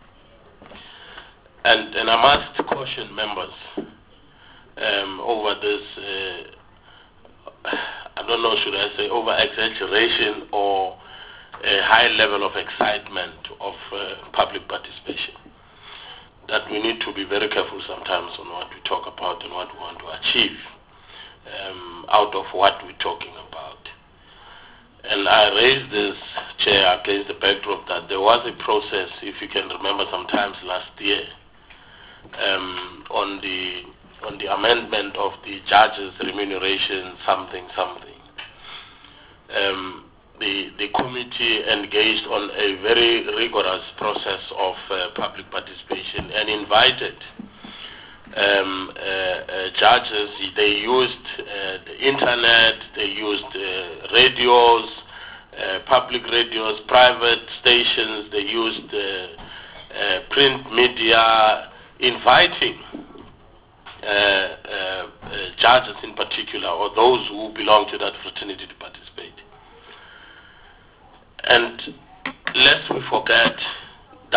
And and I must caution members Um, over this, uh, I don't know, should I say, over-exaggeration or a high level of excitement of uh, public participation. That we need to be very careful sometimes on what we talk about and what we want to achieve um, out of what we're talking about. And I raised this, Chair, against the backdrop that there was a process, if you can remember, sometimes last year, um, on the on the amendment of the judges' remuneration, something, something. Um, the, the committee engaged on a very rigorous process of uh, public participation and invited um, uh, uh, judges. They used uh, the internet, they used uh, radios, uh, public radios, private stations, they used uh, uh, print media, inviting Uh, uh, uh, judges in particular, or those who belong to that fraternity, to participate. And lest we forget, that process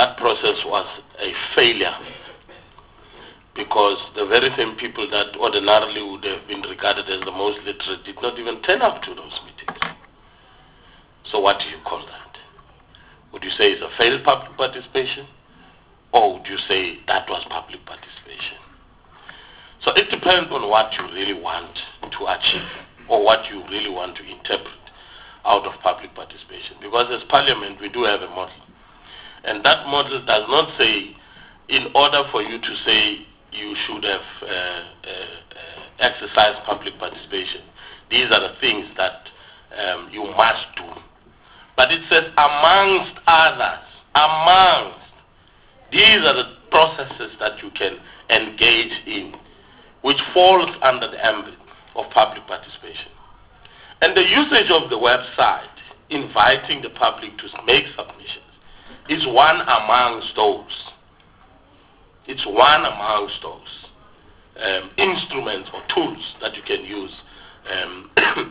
process was a failure, because the very same people that ordinarily would have been regarded as the most literate did not even turn up to those meetings. So what do you call that? Would you say it's a failed public participation? Or would you say that was public participation? So it depends on what you really want to achieve, or what you really want to interpret out of public participation. Because as Parliament, we do have a model. And that model does not say, in order for you to say you should have uh, uh, uh, exercised public participation, these are the things that um, you must do. But it says, amongst others, amongst, these are the processes that you can engage in, which falls under the ambit of public participation. And the usage of the website, inviting the public to make submissions, is one amongst those. It's one amongst those um, instruments or tools that you can use um,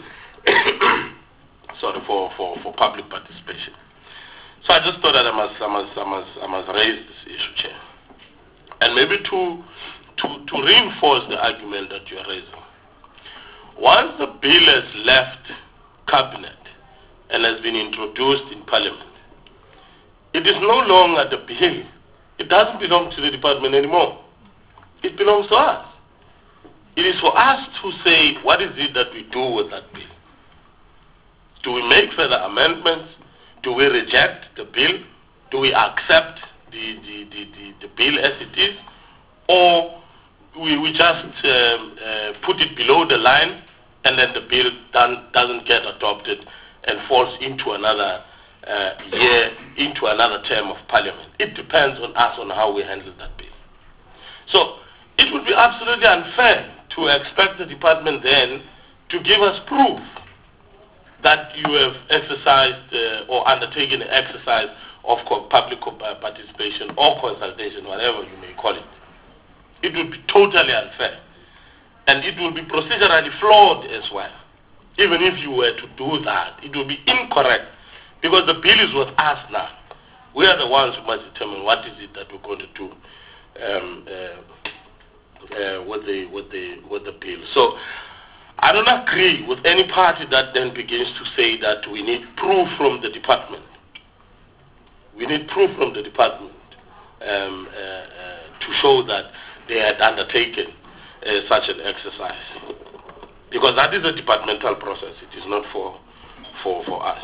sorry, for, for, for public participation. So I just thought that I must, I must, I must, I must raise this issue, Chair. And maybe to, to, to reinforce the argument that you are raising. Once the bill has left Cabinet and has been introduced in Parliament, it is no longer the bill. It doesn't belong to the department anymore. It belongs to us. It is for us to say, what is it that we do with that bill? Do we make further amendments? Do we reject the bill? Do we accept the, the, the, the, the bill as it is? Or we, we just um, uh, put it below the line, and then the bill done, doesn't get adopted and falls into another uh, year, into another term of Parliament. It depends on us on how we handle that bill. So it would be absolutely unfair to expect the department then to give us proof that you have exercised uh, or undertaken an exercise of co public co uh, participation or consultation, whatever you may call it. It would be totally unfair. And it will be procedurally flawed as well. Even if you were to do that, it will be incorrect, because the bill is with us now. We are the ones who must determine what is it that we're going to do um, uh, uh, with, the, with, the, with the bill. So I don't agree with any party that then begins to say that we need proof from the department. We need proof from the department um, uh, uh, to show that they had undertaken uh, such an exercise. Because that is a departmental process. It is not for, for, for us.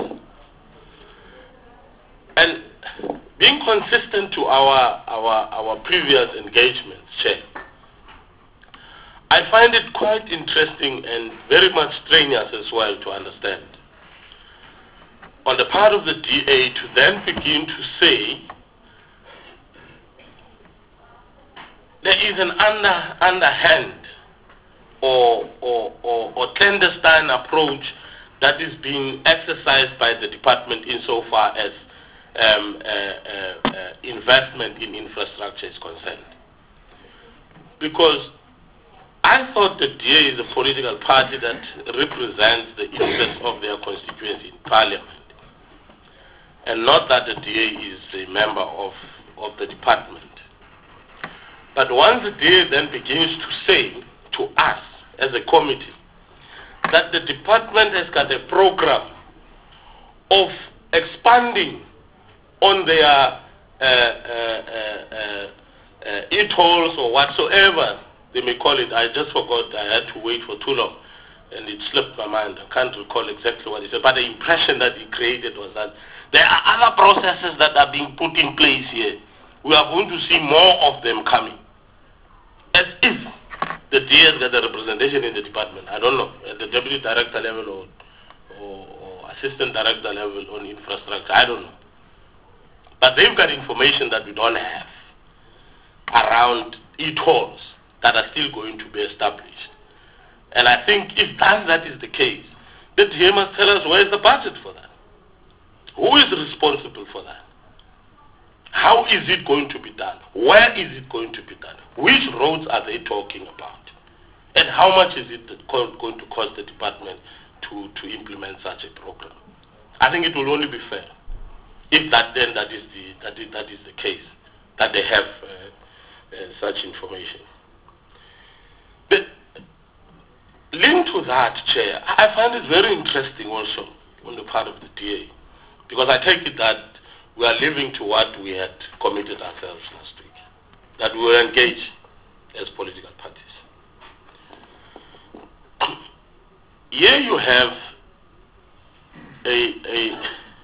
And being consistent to our, our, our previous engagements, Chair, I find it quite interesting and very much strenuous as well to understand, on the part of the D A, to then begin to say there is an under, underhand or, or, or, or clandestine approach that is being exercised by the department insofar as um, uh, uh, uh, investment in infrastructure is concerned. Because I thought the D A is a political party that represents the interests of their constituency in Parliament, and not that the D A is a member of, of the department. But once the D A then begins to say to us as a committee that the department has got a program of expanding on their uh, uh, uh, uh, uh, e-tolls or whatsoever they may call it. I just forgot. I had to wait for too long, and it slipped my mind. I can't recall exactly what he said, but the impression that he created was that there are other processes that are being put in place here. We are going to see more of them coming. As if the D A has got a representation in the department. I don't know, at the deputy director level or, or, or assistant director level on infrastructure. I don't know. But they've got information that we don't have around e-tolls that are still going to be established. And I think if that, that is the case, the D A must tell us where is the budget for that? Who is responsible for that? How is it going to be done? Where is it going to be done? Which roads are they talking about? And how much is it going to cost the department to, to implement such a program? I think it will only be fair if that then that is the, that is, that is the case that they have uh, uh, such information. But linked to that, Chair, I find it very interesting also on the part of the D A, because I take it that we are living to what we had committed ourselves last week, that we will engage as political parties. Here you have a, a,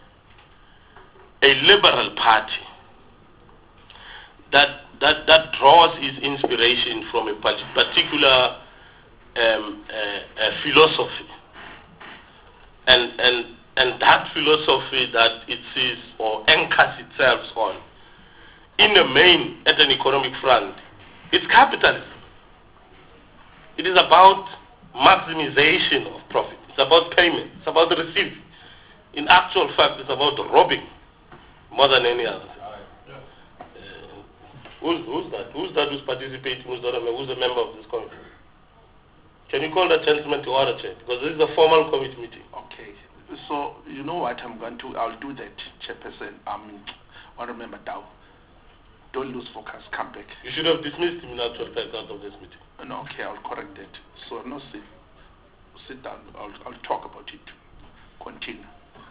a liberal party that, that, that draws its inspiration from a particular um, uh, uh, philosophy. And, and, and that philosophy that it sees or anchors itself on, in the main, at an economic front, it's capitalism. It is about maximization of profit. It's about payment. It's about receiving. In actual fact, it's about robbing more than any other thing. Uh, who's, who's that? Who's that who's participating? Who's, not a, who's a member of this committee? Can you call that gentleman to order, Chair? Because this is a formal committee meeting. Okay. So, you know what I'm going to, I'll do that, Chairperson. Um, I remember Dow. Don't lose focus, come back. You should have dismissed him in actual fact out of this meeting. No, okay, I'll correct that. So, no, sit, sit down. I'll, I'll talk about it. Continue.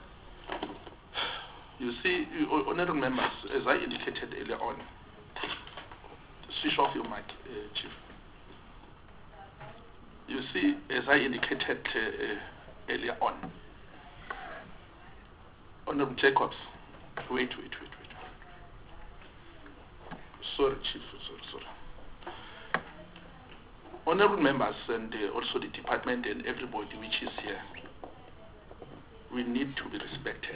You see, you, honorable members, as I indicated earlier on, switch off your mic, uh, Chief. You see, as I indicated uh, uh, earlier on, Honorable Jacobs, wait, wait, wait, wait. Sorry, Chief, sorry, sorry. Honorable members and uh, also the department and everybody which is here, we need to be respected.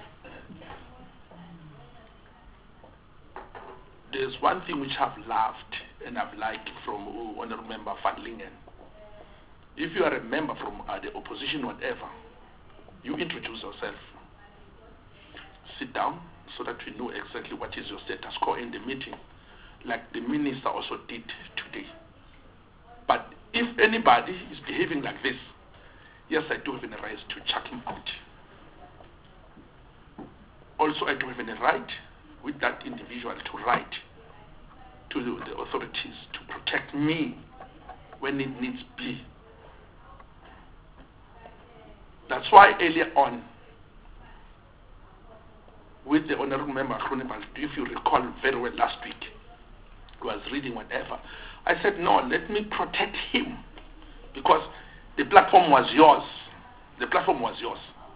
There's one thing which I've loved and I've liked from uh, Honorable Member Van Lingen. If you are a member from uh, the opposition, whatever, you introduce yourself. Sit down so that we know exactly what is your status quo in the meeting, like the minister also did today. But if anybody is behaving like this, yes, I do have a right to chuck him out. Also, I do have a right with that individual to write to the, the authorities to protect me when it needs be. That's why earlier on, with the Honorable Member Groenewald, if you recall very well last week, he was reading whatever. I said, no, let me protect him, because the platform was yours. The platform was yours.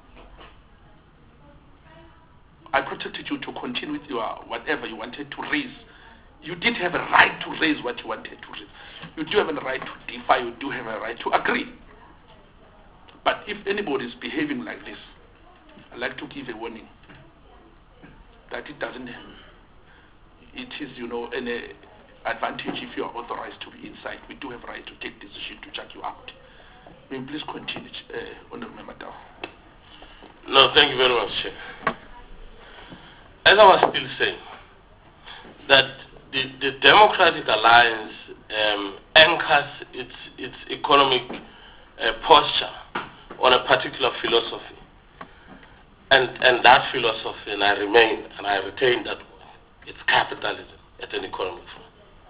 I protected you to continue with your whatever you wanted to raise. You did have a right to raise what you wanted to raise. You do have a right to defy. You do have a right to agree. But if anybody is behaving like this, I'd like to give a warning that it doesn't, it is, you know, an uh, advantage if you are authorized to be inside. We do have a right to take decision to check you out. May you please continue, uh, Honorable Member Dow. No, thank you very much, Chair. As I was still saying, that the, the Democratic Alliance um, anchors its, its economic uh, posture on a particular philosophy. And, and that philosophy, and I remain, and I retain that one, it's capitalism at an economic front.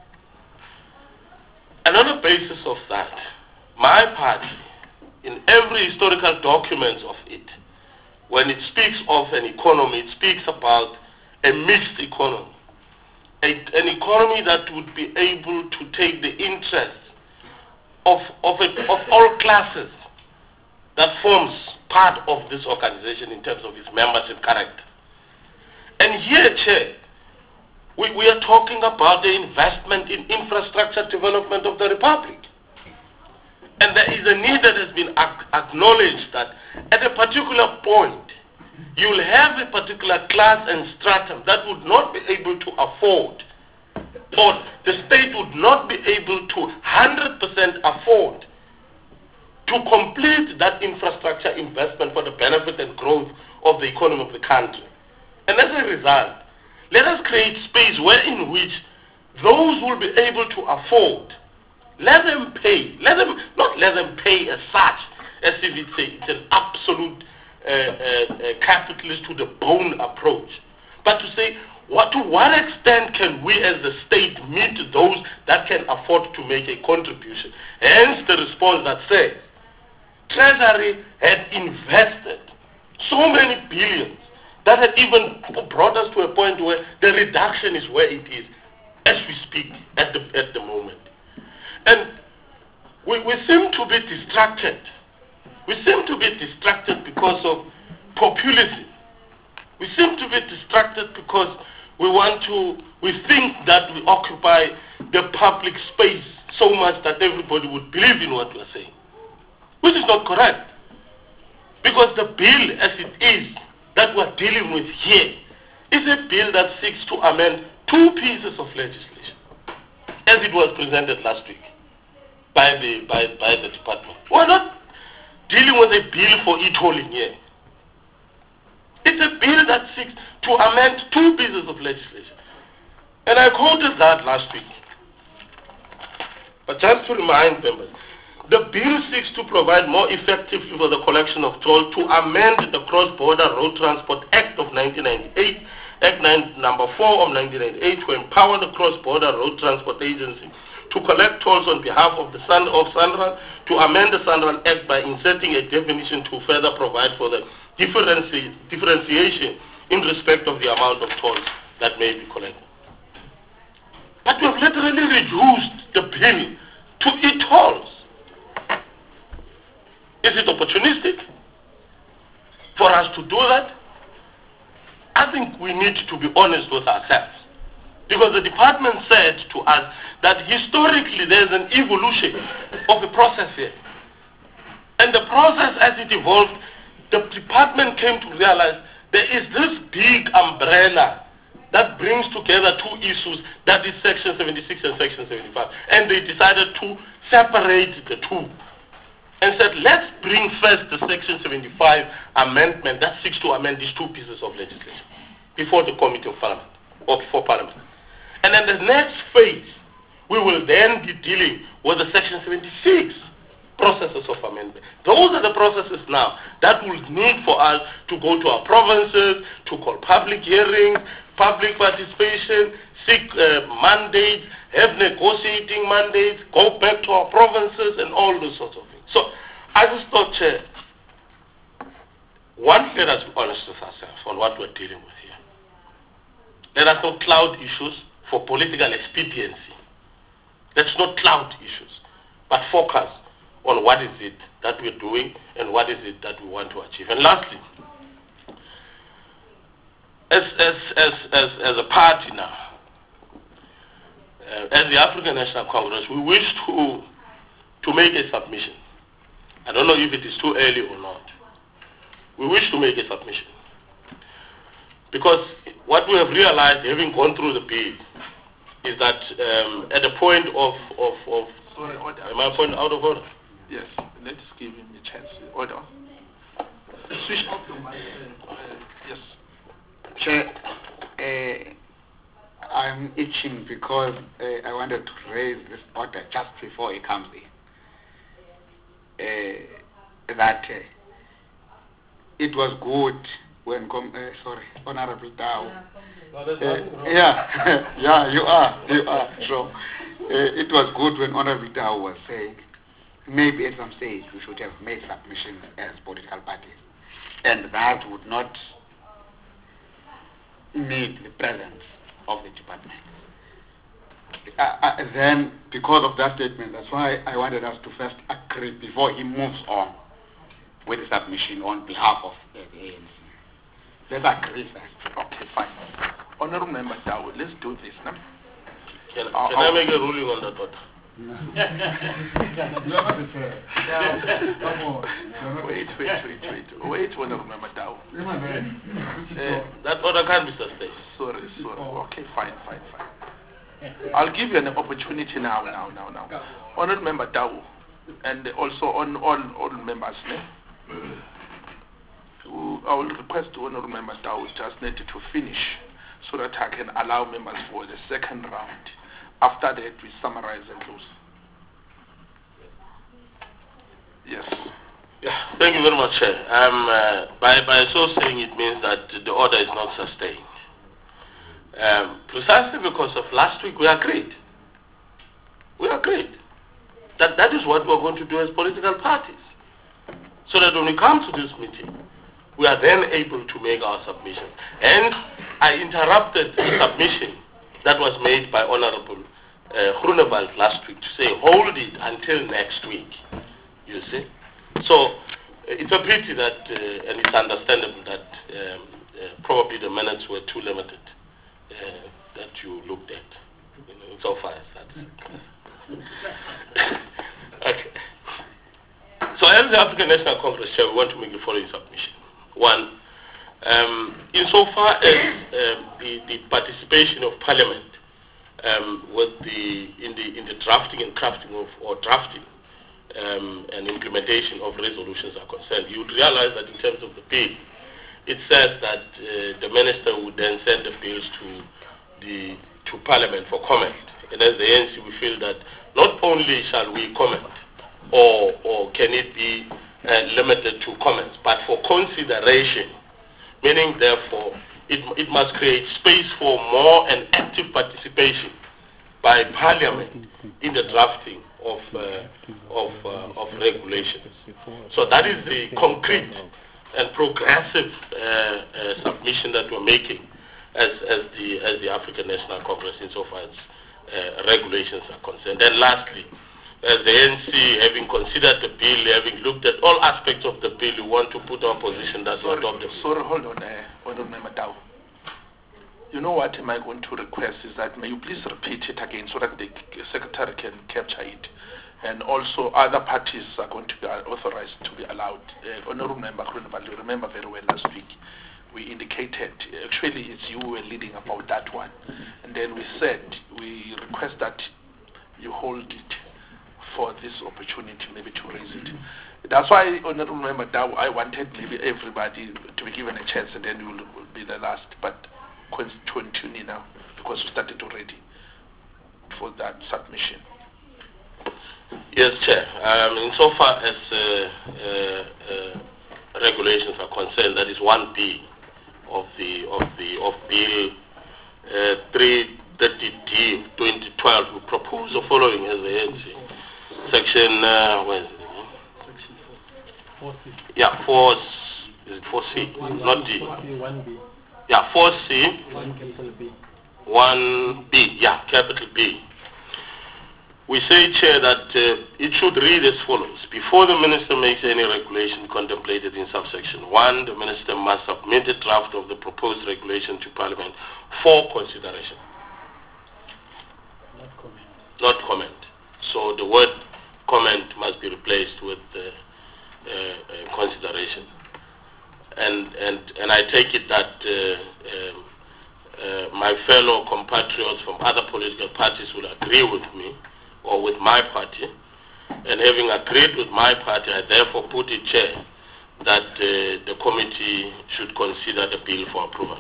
And on the basis of that, my party, in every historical document of it, when it speaks of an economy, it speaks about a mixed economy. A, an economy that would be able to take the interests of, of, a, of all classes that forms part of this organization in terms of its membership character. And here, Chair, we, we are talking about the investment in infrastructure development of the Republic. And there is a need that has been ac acknowledged that at a particular point, you will have a particular class and stratum that would not be able to afford, or the state would not be able to one hundred percent afford to complete that infrastructure investment for the benefit and growth of the economy of the country. And as a result, let us create space wherein which those will be able to afford, let them pay, let them, not let them pay as such, as if it's, a, it's an absolute uh, uh, uh, capitalist to the bone approach, but to say, What, to what extent can we as the state meet those that can afford to make a contribution? Hence the response that says, Treasury had invested so many billions that had even brought us to a point where the reduction is where it is as we speak at the, at the moment. And we, we seem to be distracted. We seem to be distracted because of populism. We seem to be distracted because we want to, we think that we occupy the public space so much that everybody would believe in what we are saying, which is not correct. Because the bill as it is that we are dealing with here is a bill that seeks to amend two pieces of legislation, as it was presented last week by the, by, by the department. We're not dealing with a bill for e-tolling here. It's a bill that seeks to amend two pieces of legislation. And I quoted that last week. But just to remind members, the bill seeks to provide more effectively for the collection of toll, to amend the Cross-Border Road Transport Act of nineteen ninety-eight, Act number four of nineteen ninety-eight, to empower the Cross-Border Road Transport Agency to collect tolls on behalf of the Sun of SANRAL, to amend the SANRAL Act by inserting a definition to further provide for the differenti differentiation in respect of the amount of tolls that may be collected. But we have literally reduced the bill to e-tolls. Is it opportunistic for us to do that? I think we need to be honest with ourselves. Because the department said to us that historically there's an evolution of the process here. And the process as it evolved, the department came to realize there is this big umbrella that brings together two issues, that is Section seventy-six and Section seventy-five. And they decided to separate the two. And said, let's bring first the Section seventy-five amendment that seeks to amend these two pieces of legislation before the Committee of Parliament, or before Parliament. And then the next phase, we will then be dealing with the Section seventy-six processes of amendment. Those are the processes now that will need for us to go to our provinces, to call public hearings, public participation, seek uh, mandates, have negotiating mandates, go back to our provinces and all those sorts of things. So I just thought, Chair, one, let us be honest with ourselves on what we're dealing with here. Let us not cloud issues for political expediency. Let's not cloud issues, but focus on what is it that we're doing and what is it that we want to achieve. And lastly, as, as, as, as, as a party now, uh, as the African National Congress, we wish to, to make a submission. I don't know if it is too early or not. We wish to make a submission. Because what we have realized, having gone through the bill, is that um, at the point of... of, of Sorry, order. Am I point out of order? Yes, let's give him a chance. Order. Switch off the mic. Uh, yes. Chair, uh, I'm itching because uh, I wanted to raise this order just before he comes in. Uh, that uh, it was good when, com uh, sorry, Honorable Dow. Uh, yeah, yeah, you are, you are. So uh, it was good when Honorable Dow was saying, maybe at some stage we should have made submissions as political parties, and that would not need the presence of the department. Uh, uh, then, because of that statement, that's why I wanted us to first agree before he moves on with the submission on behalf of uh, the A N C. Let's agree first. Okay, fine. Honorable Member Dawood, let's do this now. Can, uh, can I make a ruling on that order? No. Wait, wait, wait, wait. Wait, Honorable Member Dawood. Uh, that order can't be sustained. Sorry, sorry. Okay, fine, fine, fine. I'll give you an opportunity now, now, now, now. Honorable Member Dawood, and also on all, all members, ne? I will request Honorable Member Dawood just need to finish so that I can allow members for the second round. After that, we summarize and close. Yes. Yeah, thank you very much, Chair. Um, uh, by, by so saying, it means that the order is not sustained. Um, precisely because of last week we agreed. We agreed that that is what we're going to do as political parties. So that when we come to this meeting, we are then able to make our submission. And I interrupted the submission that was made by Honorable uh, Groenewald last week to say, hold it until next week, you see. So uh, it's a pity that, uh, and it's understandable that um, uh, probably the minutes were too limited uh, that you looked at, you know, so far as that's okay. So as the African National Congress Chair, we want to make the following submission. One, um, insofar as um, the, the participation of Parliament um, with the, in, the, in the drafting and crafting of, or drafting um, and implementation of resolutions are concerned, you would realize that in terms of the bill, it says that uh, the Minister would then send the bills to, the, to Parliament for comment. And as the A N C, we feel that not only shall we comment, or, or can it be uh, limited to comments, but for consideration, meaning therefore it, it must create space for more and active participation by Parliament in the drafting of, uh, of, uh, of regulations. So that is the concrete and progressive uh, uh, submission that we're making as, as, the, as the African National Congress insofar as uh, regulations are concerned. And lastly, as the A N C, having considered the bill, having looked at all aspects of the bill, we want to put our position that we adopt the bill. Sorry, hold on, uh, hold on, Member Tau. You know what am I going to request is that may you please repeat it again so that the Secretary can capture it. And also other parties are going to be authorized to be allowed. Uh, Honorable Member Groenewald, you remember very well last week, we indicated, actually it's you who were leading about that one. And then we said, we request that you hold it for this opportunity, maybe to raise it. That's why, Honorable Member Tau, I wanted maybe everybody to be given a chance, and then you will, will be the last. But continue now, because we started already for that submission. Yes, Chair. Um, insofar as uh, uh, uh, regulations are concerned, that is one B of the of the of Bill uh, three thirty D twenty twelve. We propose the following as the A N C. Section, uh, where is it? Section four. four C. Yeah, four. Is it four C? Not D. one B. Yeah, four C. one capital B. one B. Yeah, capital B. We say, Chair, that uh, it should read as follows. Before the Minister makes any regulation contemplated in subsection one, the Minister must submit a draft of the proposed regulation to Parliament for consideration. Not comment. Not comment. So the word comment must be replaced with uh, uh, uh, consideration. And, and, and I take it that uh, um, uh, my fellow compatriots from other political parties will agree with me, or with my party, and having agreed with my party, I therefore put it, Chair, that uh, the committee should consider the bill for approval.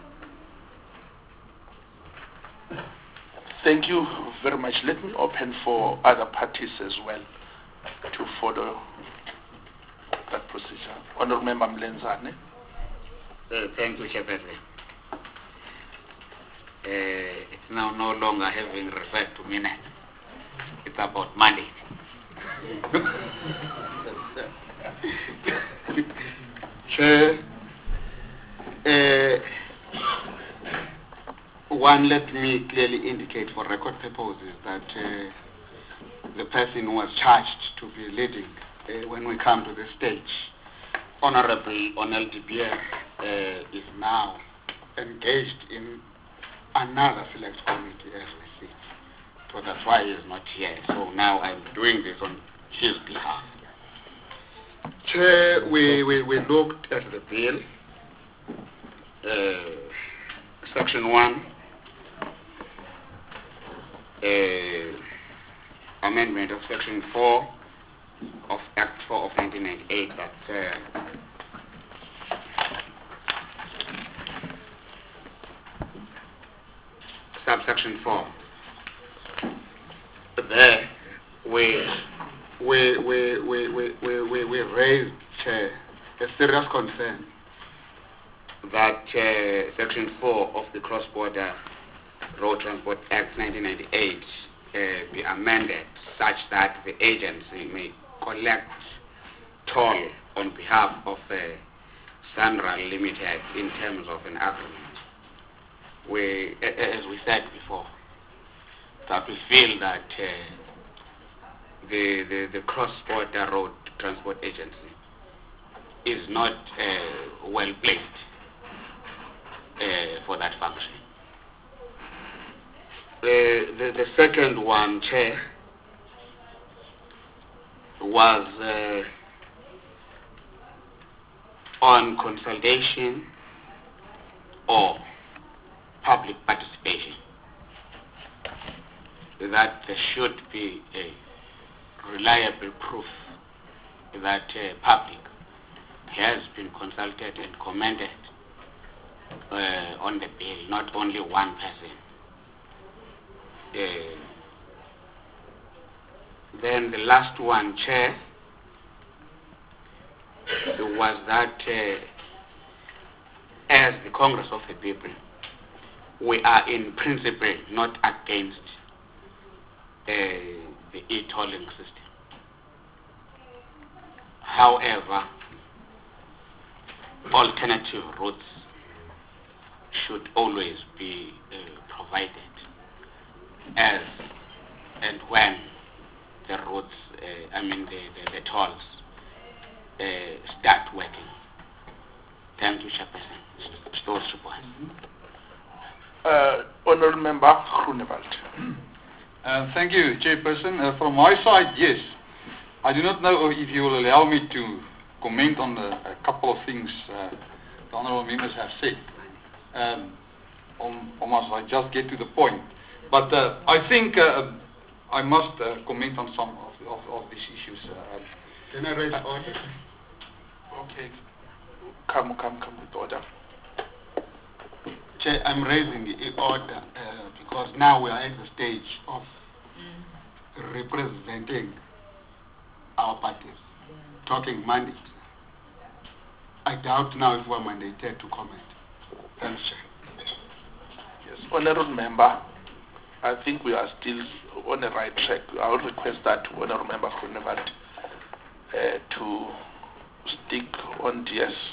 Thank you very much. Let me open for other parties as well to follow that procedure. Honorable Member Mlenzane. Uh, thank you, Chairperson. Uh, it's now no longer having referred to minutes. It's about money. Chair, uh, one, let me clearly indicate for record purposes that uh, the person who was charged to be leading uh, when we come to this stage, Honorable Onel de Beer, uh, is now engaged in another select committee as we see. So that's why he is not here. So now I'm doing this on his behalf. Chair, we, we, we looked at the bill, uh, section one, uh, amendment of section four of Act four of nineteen ninety-eight, that's uh, subsection four. There, we, we, we, we, we, we, we, we raised uh, a serious concern that uh, Section four of the Cross-Border Road Transport Act nineteen ninety-eight uh, be amended such that the agency may collect toll on behalf of uh, Sanral Limited in terms of an agreement. We, a- as we said before, that we feel that uh, the, the, the Cross-Border Road Transport Agency is not uh, well placed uh, for that function. Uh, the, the second one, Chair, was uh, on consultation or public participation, that there should be a reliable proof that uh, public has been consulted and commented uh, on the bill, not only one person. Uh, then the last one, Chair, was that uh, as the Congress of the People, we are in principle not against uh, the e-tolling system. However, alternative routes should always be uh, provided as and when the routes, uh, I mean the, the, the tolls, uh, start working. Thank you, Chairperson. Stores report. Uh, Honourable Member Groenewald. Uh, thank you, Chairperson. Uh, from my side, yes. I do not know if you will allow me to comment on the, a couple of things uh, the honourable members have said. Um, on, almost I just get to the point. But uh, I think uh, I must uh, comment on some of, of, of these issues. Uh, Can I raise uh, order? Okay. Come, come, come with order. Chair, I'm raising the order uh, because now we are at the stage of representing our parties, talking mandate. I doubt now if we're mandated to comment. Thanks, Chair. Yes, Honourable Member, I think we are still on the right track. I would request that Honourable Member Groenewald uh, to stick on D S.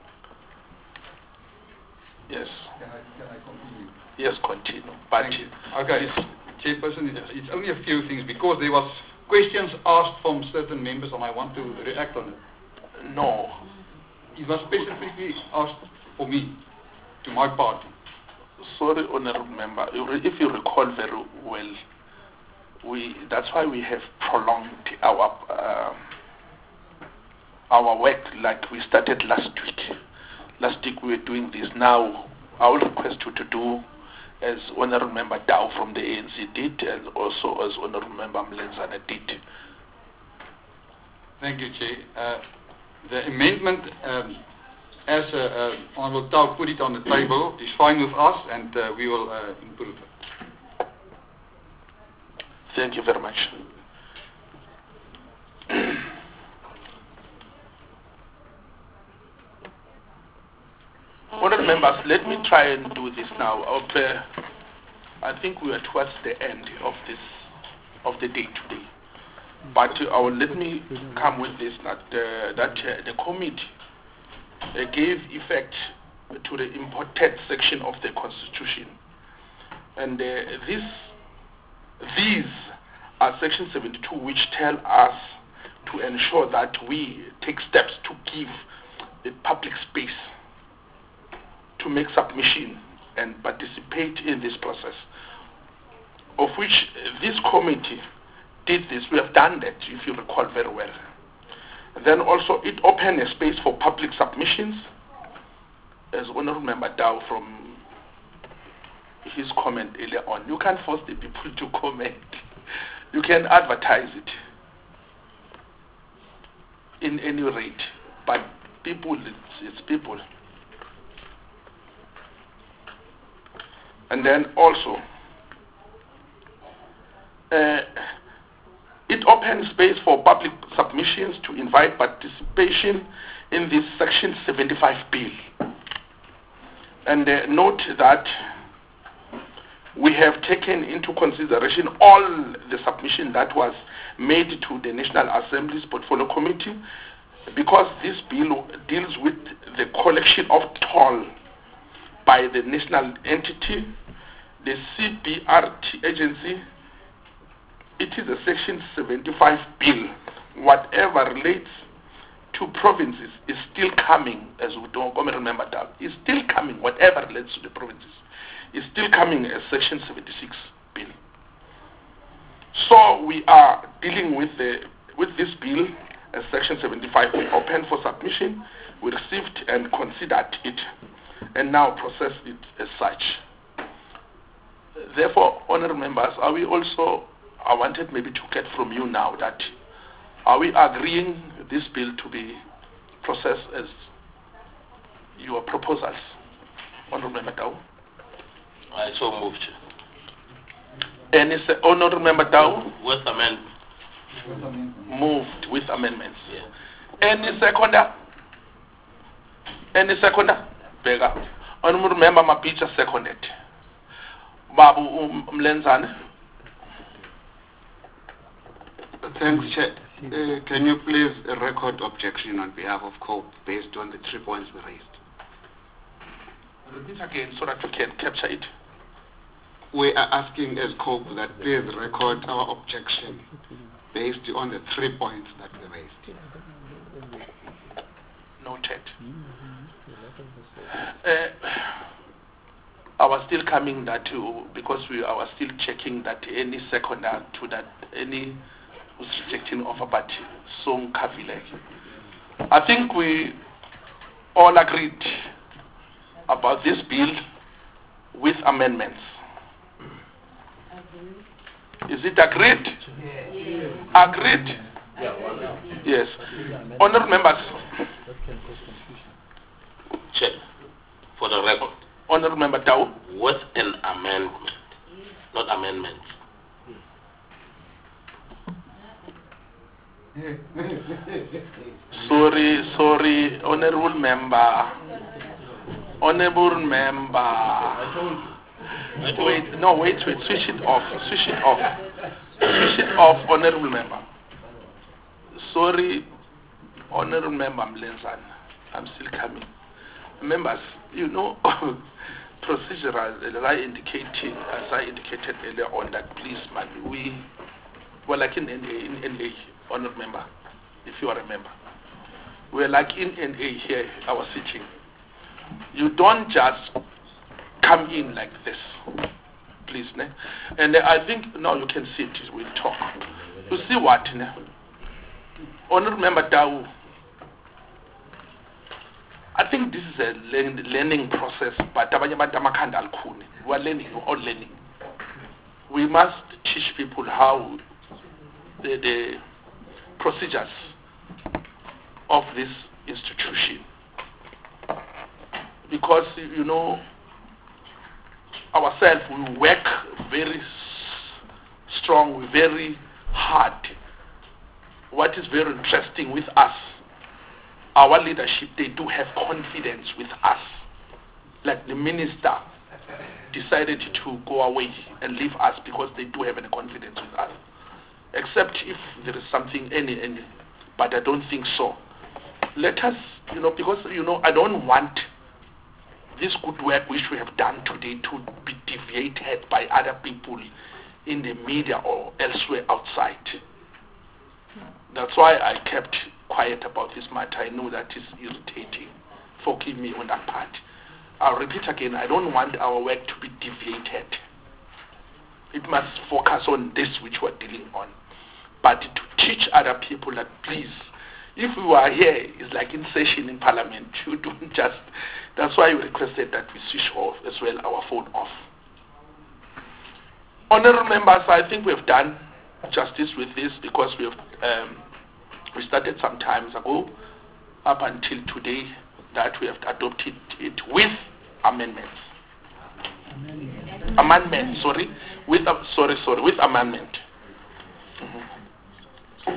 Yes. Can I, can I continue? Yes, continue. But Thank you. Okay, Chairperson, it's, it's only a few things because there was questions asked from certain members and I want to react on it. No. It was specifically asked for me, to my party. Sorry, Honourable Member, if you recall very well, we that's why we have prolonged our uh, our work like we started last week. Last week we were doing this. Now I will request you to do as Honourable Member Dow from the A N C did and also as Honourable Member Mlenzana did. Thank you, Chair. Uh, the amendment, um, as uh, uh, Honourable Dow put it on the table, is fine with us and uh, we will uh, improve it. Thank you very much. Honourable members, let me try and do this now. Uh, I think we are towards the end of this of the day today, but uh, I will, let me come with this that uh, that uh, the committee uh, gave effect to the imported section of the Constitution, and uh, this these are Section seventy-two, which tell us to ensure that we take steps to give the public space to make submission and participate in this process, of which uh, this committee did this. We have done that, if you recall very well. And then also it opened a space for public submissions, as Honourable Member Dow from his comment earlier on. You can't force the people to comment. You can advertise it in any rate, but people, it's, it's people. And then also, uh, it opens space for public submissions to invite participation in this Section seventy-five bill. And uh, note that we have taken into consideration all the submission that was made to the National Assembly's Portfolio Committee, because this bill deals with the collection of toll by the national entity, the C B R T agency. It is a Section seventy-five bill. Whatever relates to provinces is still coming, as we don't remember that, is still coming. Whatever relates to the provinces is still coming as Section seventy-six bill. So we are dealing with the with this bill as Section seventy-five. We opened for submission, we received and considered it, and now processed it as such. Therefore, honourable members, are we also, I wanted maybe to get from you now that, are we agreeing this bill to be processed as your proposals? Honourable Member Tau? I so moved. Any se- Honourable Member Tau? With amendment. Moved with amendments. Yeah. Any seconder? Any seconder? Bega. Honourable Member Mapicha seconded. Babu Mlenzane. Thanks, Chair. Uh, can you please record objection on behalf of COPE based on the three points we raised? Repeat again so that we can capture it. We are asking as COPE that please record our objection based on the three points that we raised. Noted. Uh, I was still coming that to, because we I was still checking that any seconder to that any who's rejecting offer, but Song Kavile. I think we all agreed about this bill with amendments. Is it agreed? Yes. Agreed? Yes. Honourable members. Check. For the record. Honourable Member Tau. With an amendment, not amendment. Sorry, sorry, Honourable Member. Honourable Member. Wait, no, wait, wait, switch it off, switch it off. Switch it off, Honourable Member. Sorry, Honourable Member Mlenzan. I'm still coming. Members, you know, procedural, as I indicated, as I indicated earlier on, that please, man, we, well, like in N A, in N A, Honourable Member, if you are a member, we're like in N A here, our sitting. You don't just come in like this, please, ne? And I think now you can sit, we'll talk. You see what, ne? Honourable Member Tau, I think this is a learn, learning process, but we are learning, we're all learning. We must teach people how the, the procedures of this institution. Because, you know, ourselves, we work very s- strong, very hard. What is very interesting with us, our leadership, they do have confidence with us. Like the minister decided to go away and leave us because they do have any confidence with us. Except if there is something, any, any, but I don't think so. Let us, you know, because, you know, I don't want this good work which we have done today to be deviated by other people in the media or elsewhere outside. That's why I kept quiet about this matter. I know that is irritating. Forgive me on that part. I'll repeat again, I don't want our work to be deviated. It must focus on this which we're dealing on. But to teach other people that please, if we are here, it's like in session in Parliament. You don't just, that's why we requested that we switch off as well our phone off. Honourable members, I think we have done justice with this because we have um, we started some time ago up until today that we have adopted it with amendments. Amendment, amendment sorry, with uh, sorry, sorry, with amendment. Mm-hmm.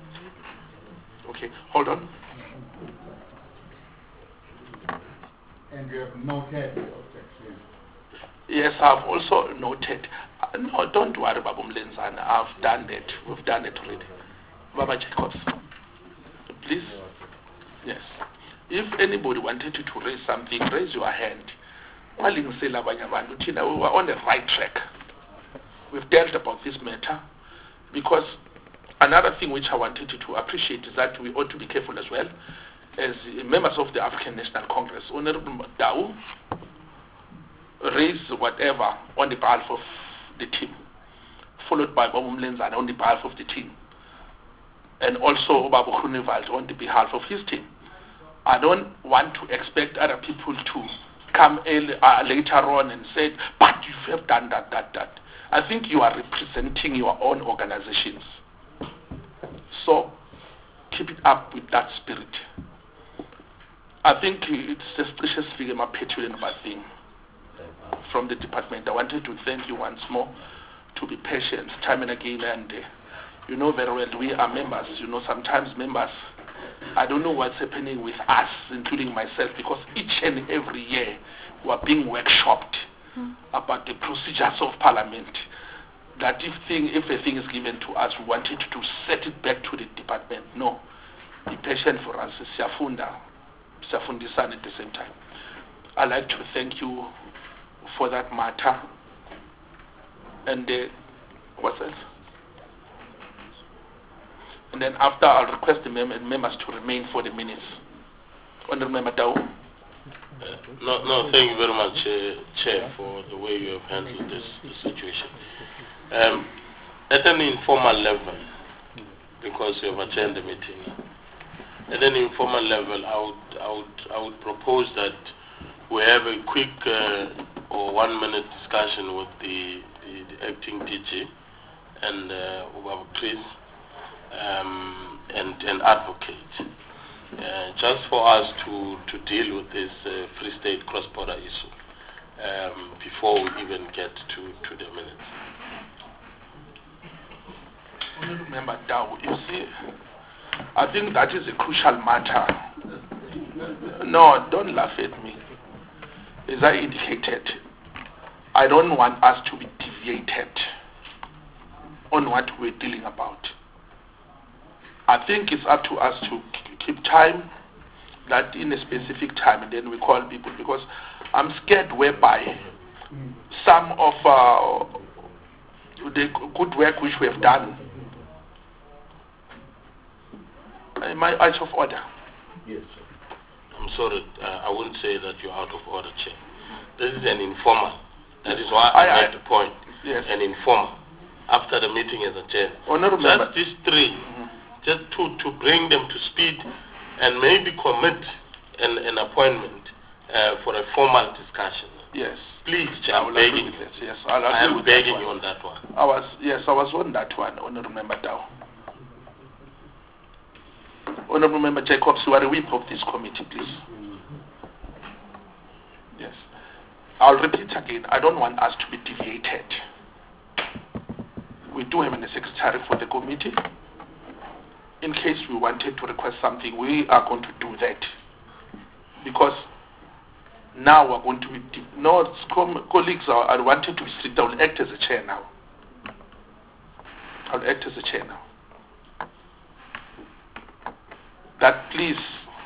Okay, hold on. And you have noted the objection. Yes, I've also noted. Uh, no, don't worry, Babu Mlenzana. I've done that. We've done it already. Baba Jacobs, please. Yes. If anybody wanted to, to raise something, raise your hand. We are on the right track. We've dealt about this matter because another thing which I wanted to, to appreciate is that we ought to be careful as well as members of the African National Congress. Honorable Dau raised whatever on the behalf of the team, followed by Babu Mlenzana on the behalf of the team, and also Babu Grunewald on the behalf of his team. I don't want to expect other people to come early, uh, later on and say, but you have done that, that, that. I think you are representing your own organizations. So keep it up with that spirit. I think it's just precious figure, my petulant thing from the department. I wanted to thank you once more to be patient time and again, and uh, you know very well we are members. You know, sometimes members, I don't know what's happening with us, including myself, because each and every year we are being workshopped hmm. about the procedures of Parliament. That if thing, if a thing is given to us, we wanted to set it back to the department. No, be patient for us. Siyafunda, siyafundisana at the same time. I'd like to thank you for that matter. And uh, what's else? And then after, I'll request the mem members to remain for the minutes. Honorable Member Dau. Uh, no, no, thank you very much, uh, Chair, for the way you have handled this, this situation. Um, at an informal level, because you have attended the meeting, at an informal level, I would, I would, I would propose that we have a quick uh, or one-minute discussion with the, the, the acting D G and uh, Ubaba Chris. Um, and, and advocate, uh, just for us to, to deal with this uh, Free State cross-border issue um, before we even get to, to the minutes. Only remember, Dau, you see, I think that is a crucial matter. No, don't laugh at me. As I indicated, I don't want us to be deviated on what we're dealing about. I think it's up to us to keep time, that in a specific time, and then we call people, because I'm scared whereby some of uh, the good work which we have done, am I out of order? Yes. I'm sorry, uh, I wouldn't say that you're out of order, Chair. This is an informal. That is why I, I made the point. Yes. An informal. After the meeting is adjourned. Just these three. Mm-hmm. Just to, to bring them to speed and maybe commit an, an appointment uh, for a formal discussion. Yes. Please, Chair, I'm begging. Yes, I'll I am with begging you on that one. I was, yes, I was on that one, Honorable Member Dau. Honorable Member Jacobs, you are a whip of this committee, please. Yes. I'll repeat again, I don't want us to be deviated. We do have a secretary for the committee. In case we wanted to request something, we are going to do that. Because now we're going to be, no, colleagues, are, I wanted to sit down, act as a chair now. I'll act as a chair now. That please,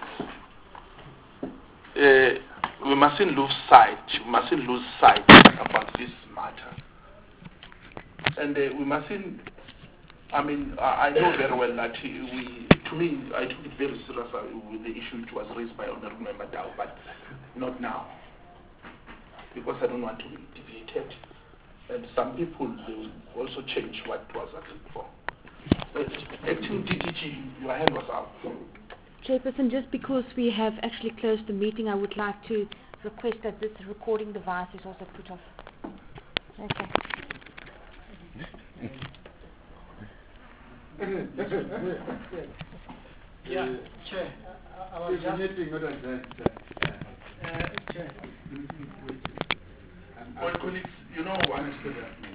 uh, we mustn't lose sight, we mustn't lose sight about this matter. And uh, we mustn't, I mean, I know very well that we, to me, I took it very serious with the issue which was raised by Honorable Member Dau, but not now. Because I don't want to be deviated. And some people, they will also change what was agreed for. But acting D T G, your hand was up. Chairperson, just because we have actually closed the meeting, I would like to request that this recording device is also put off. Okay. Yeah, Chair. I was just... Uh, Chair. Well, colleagues, you know, honestly,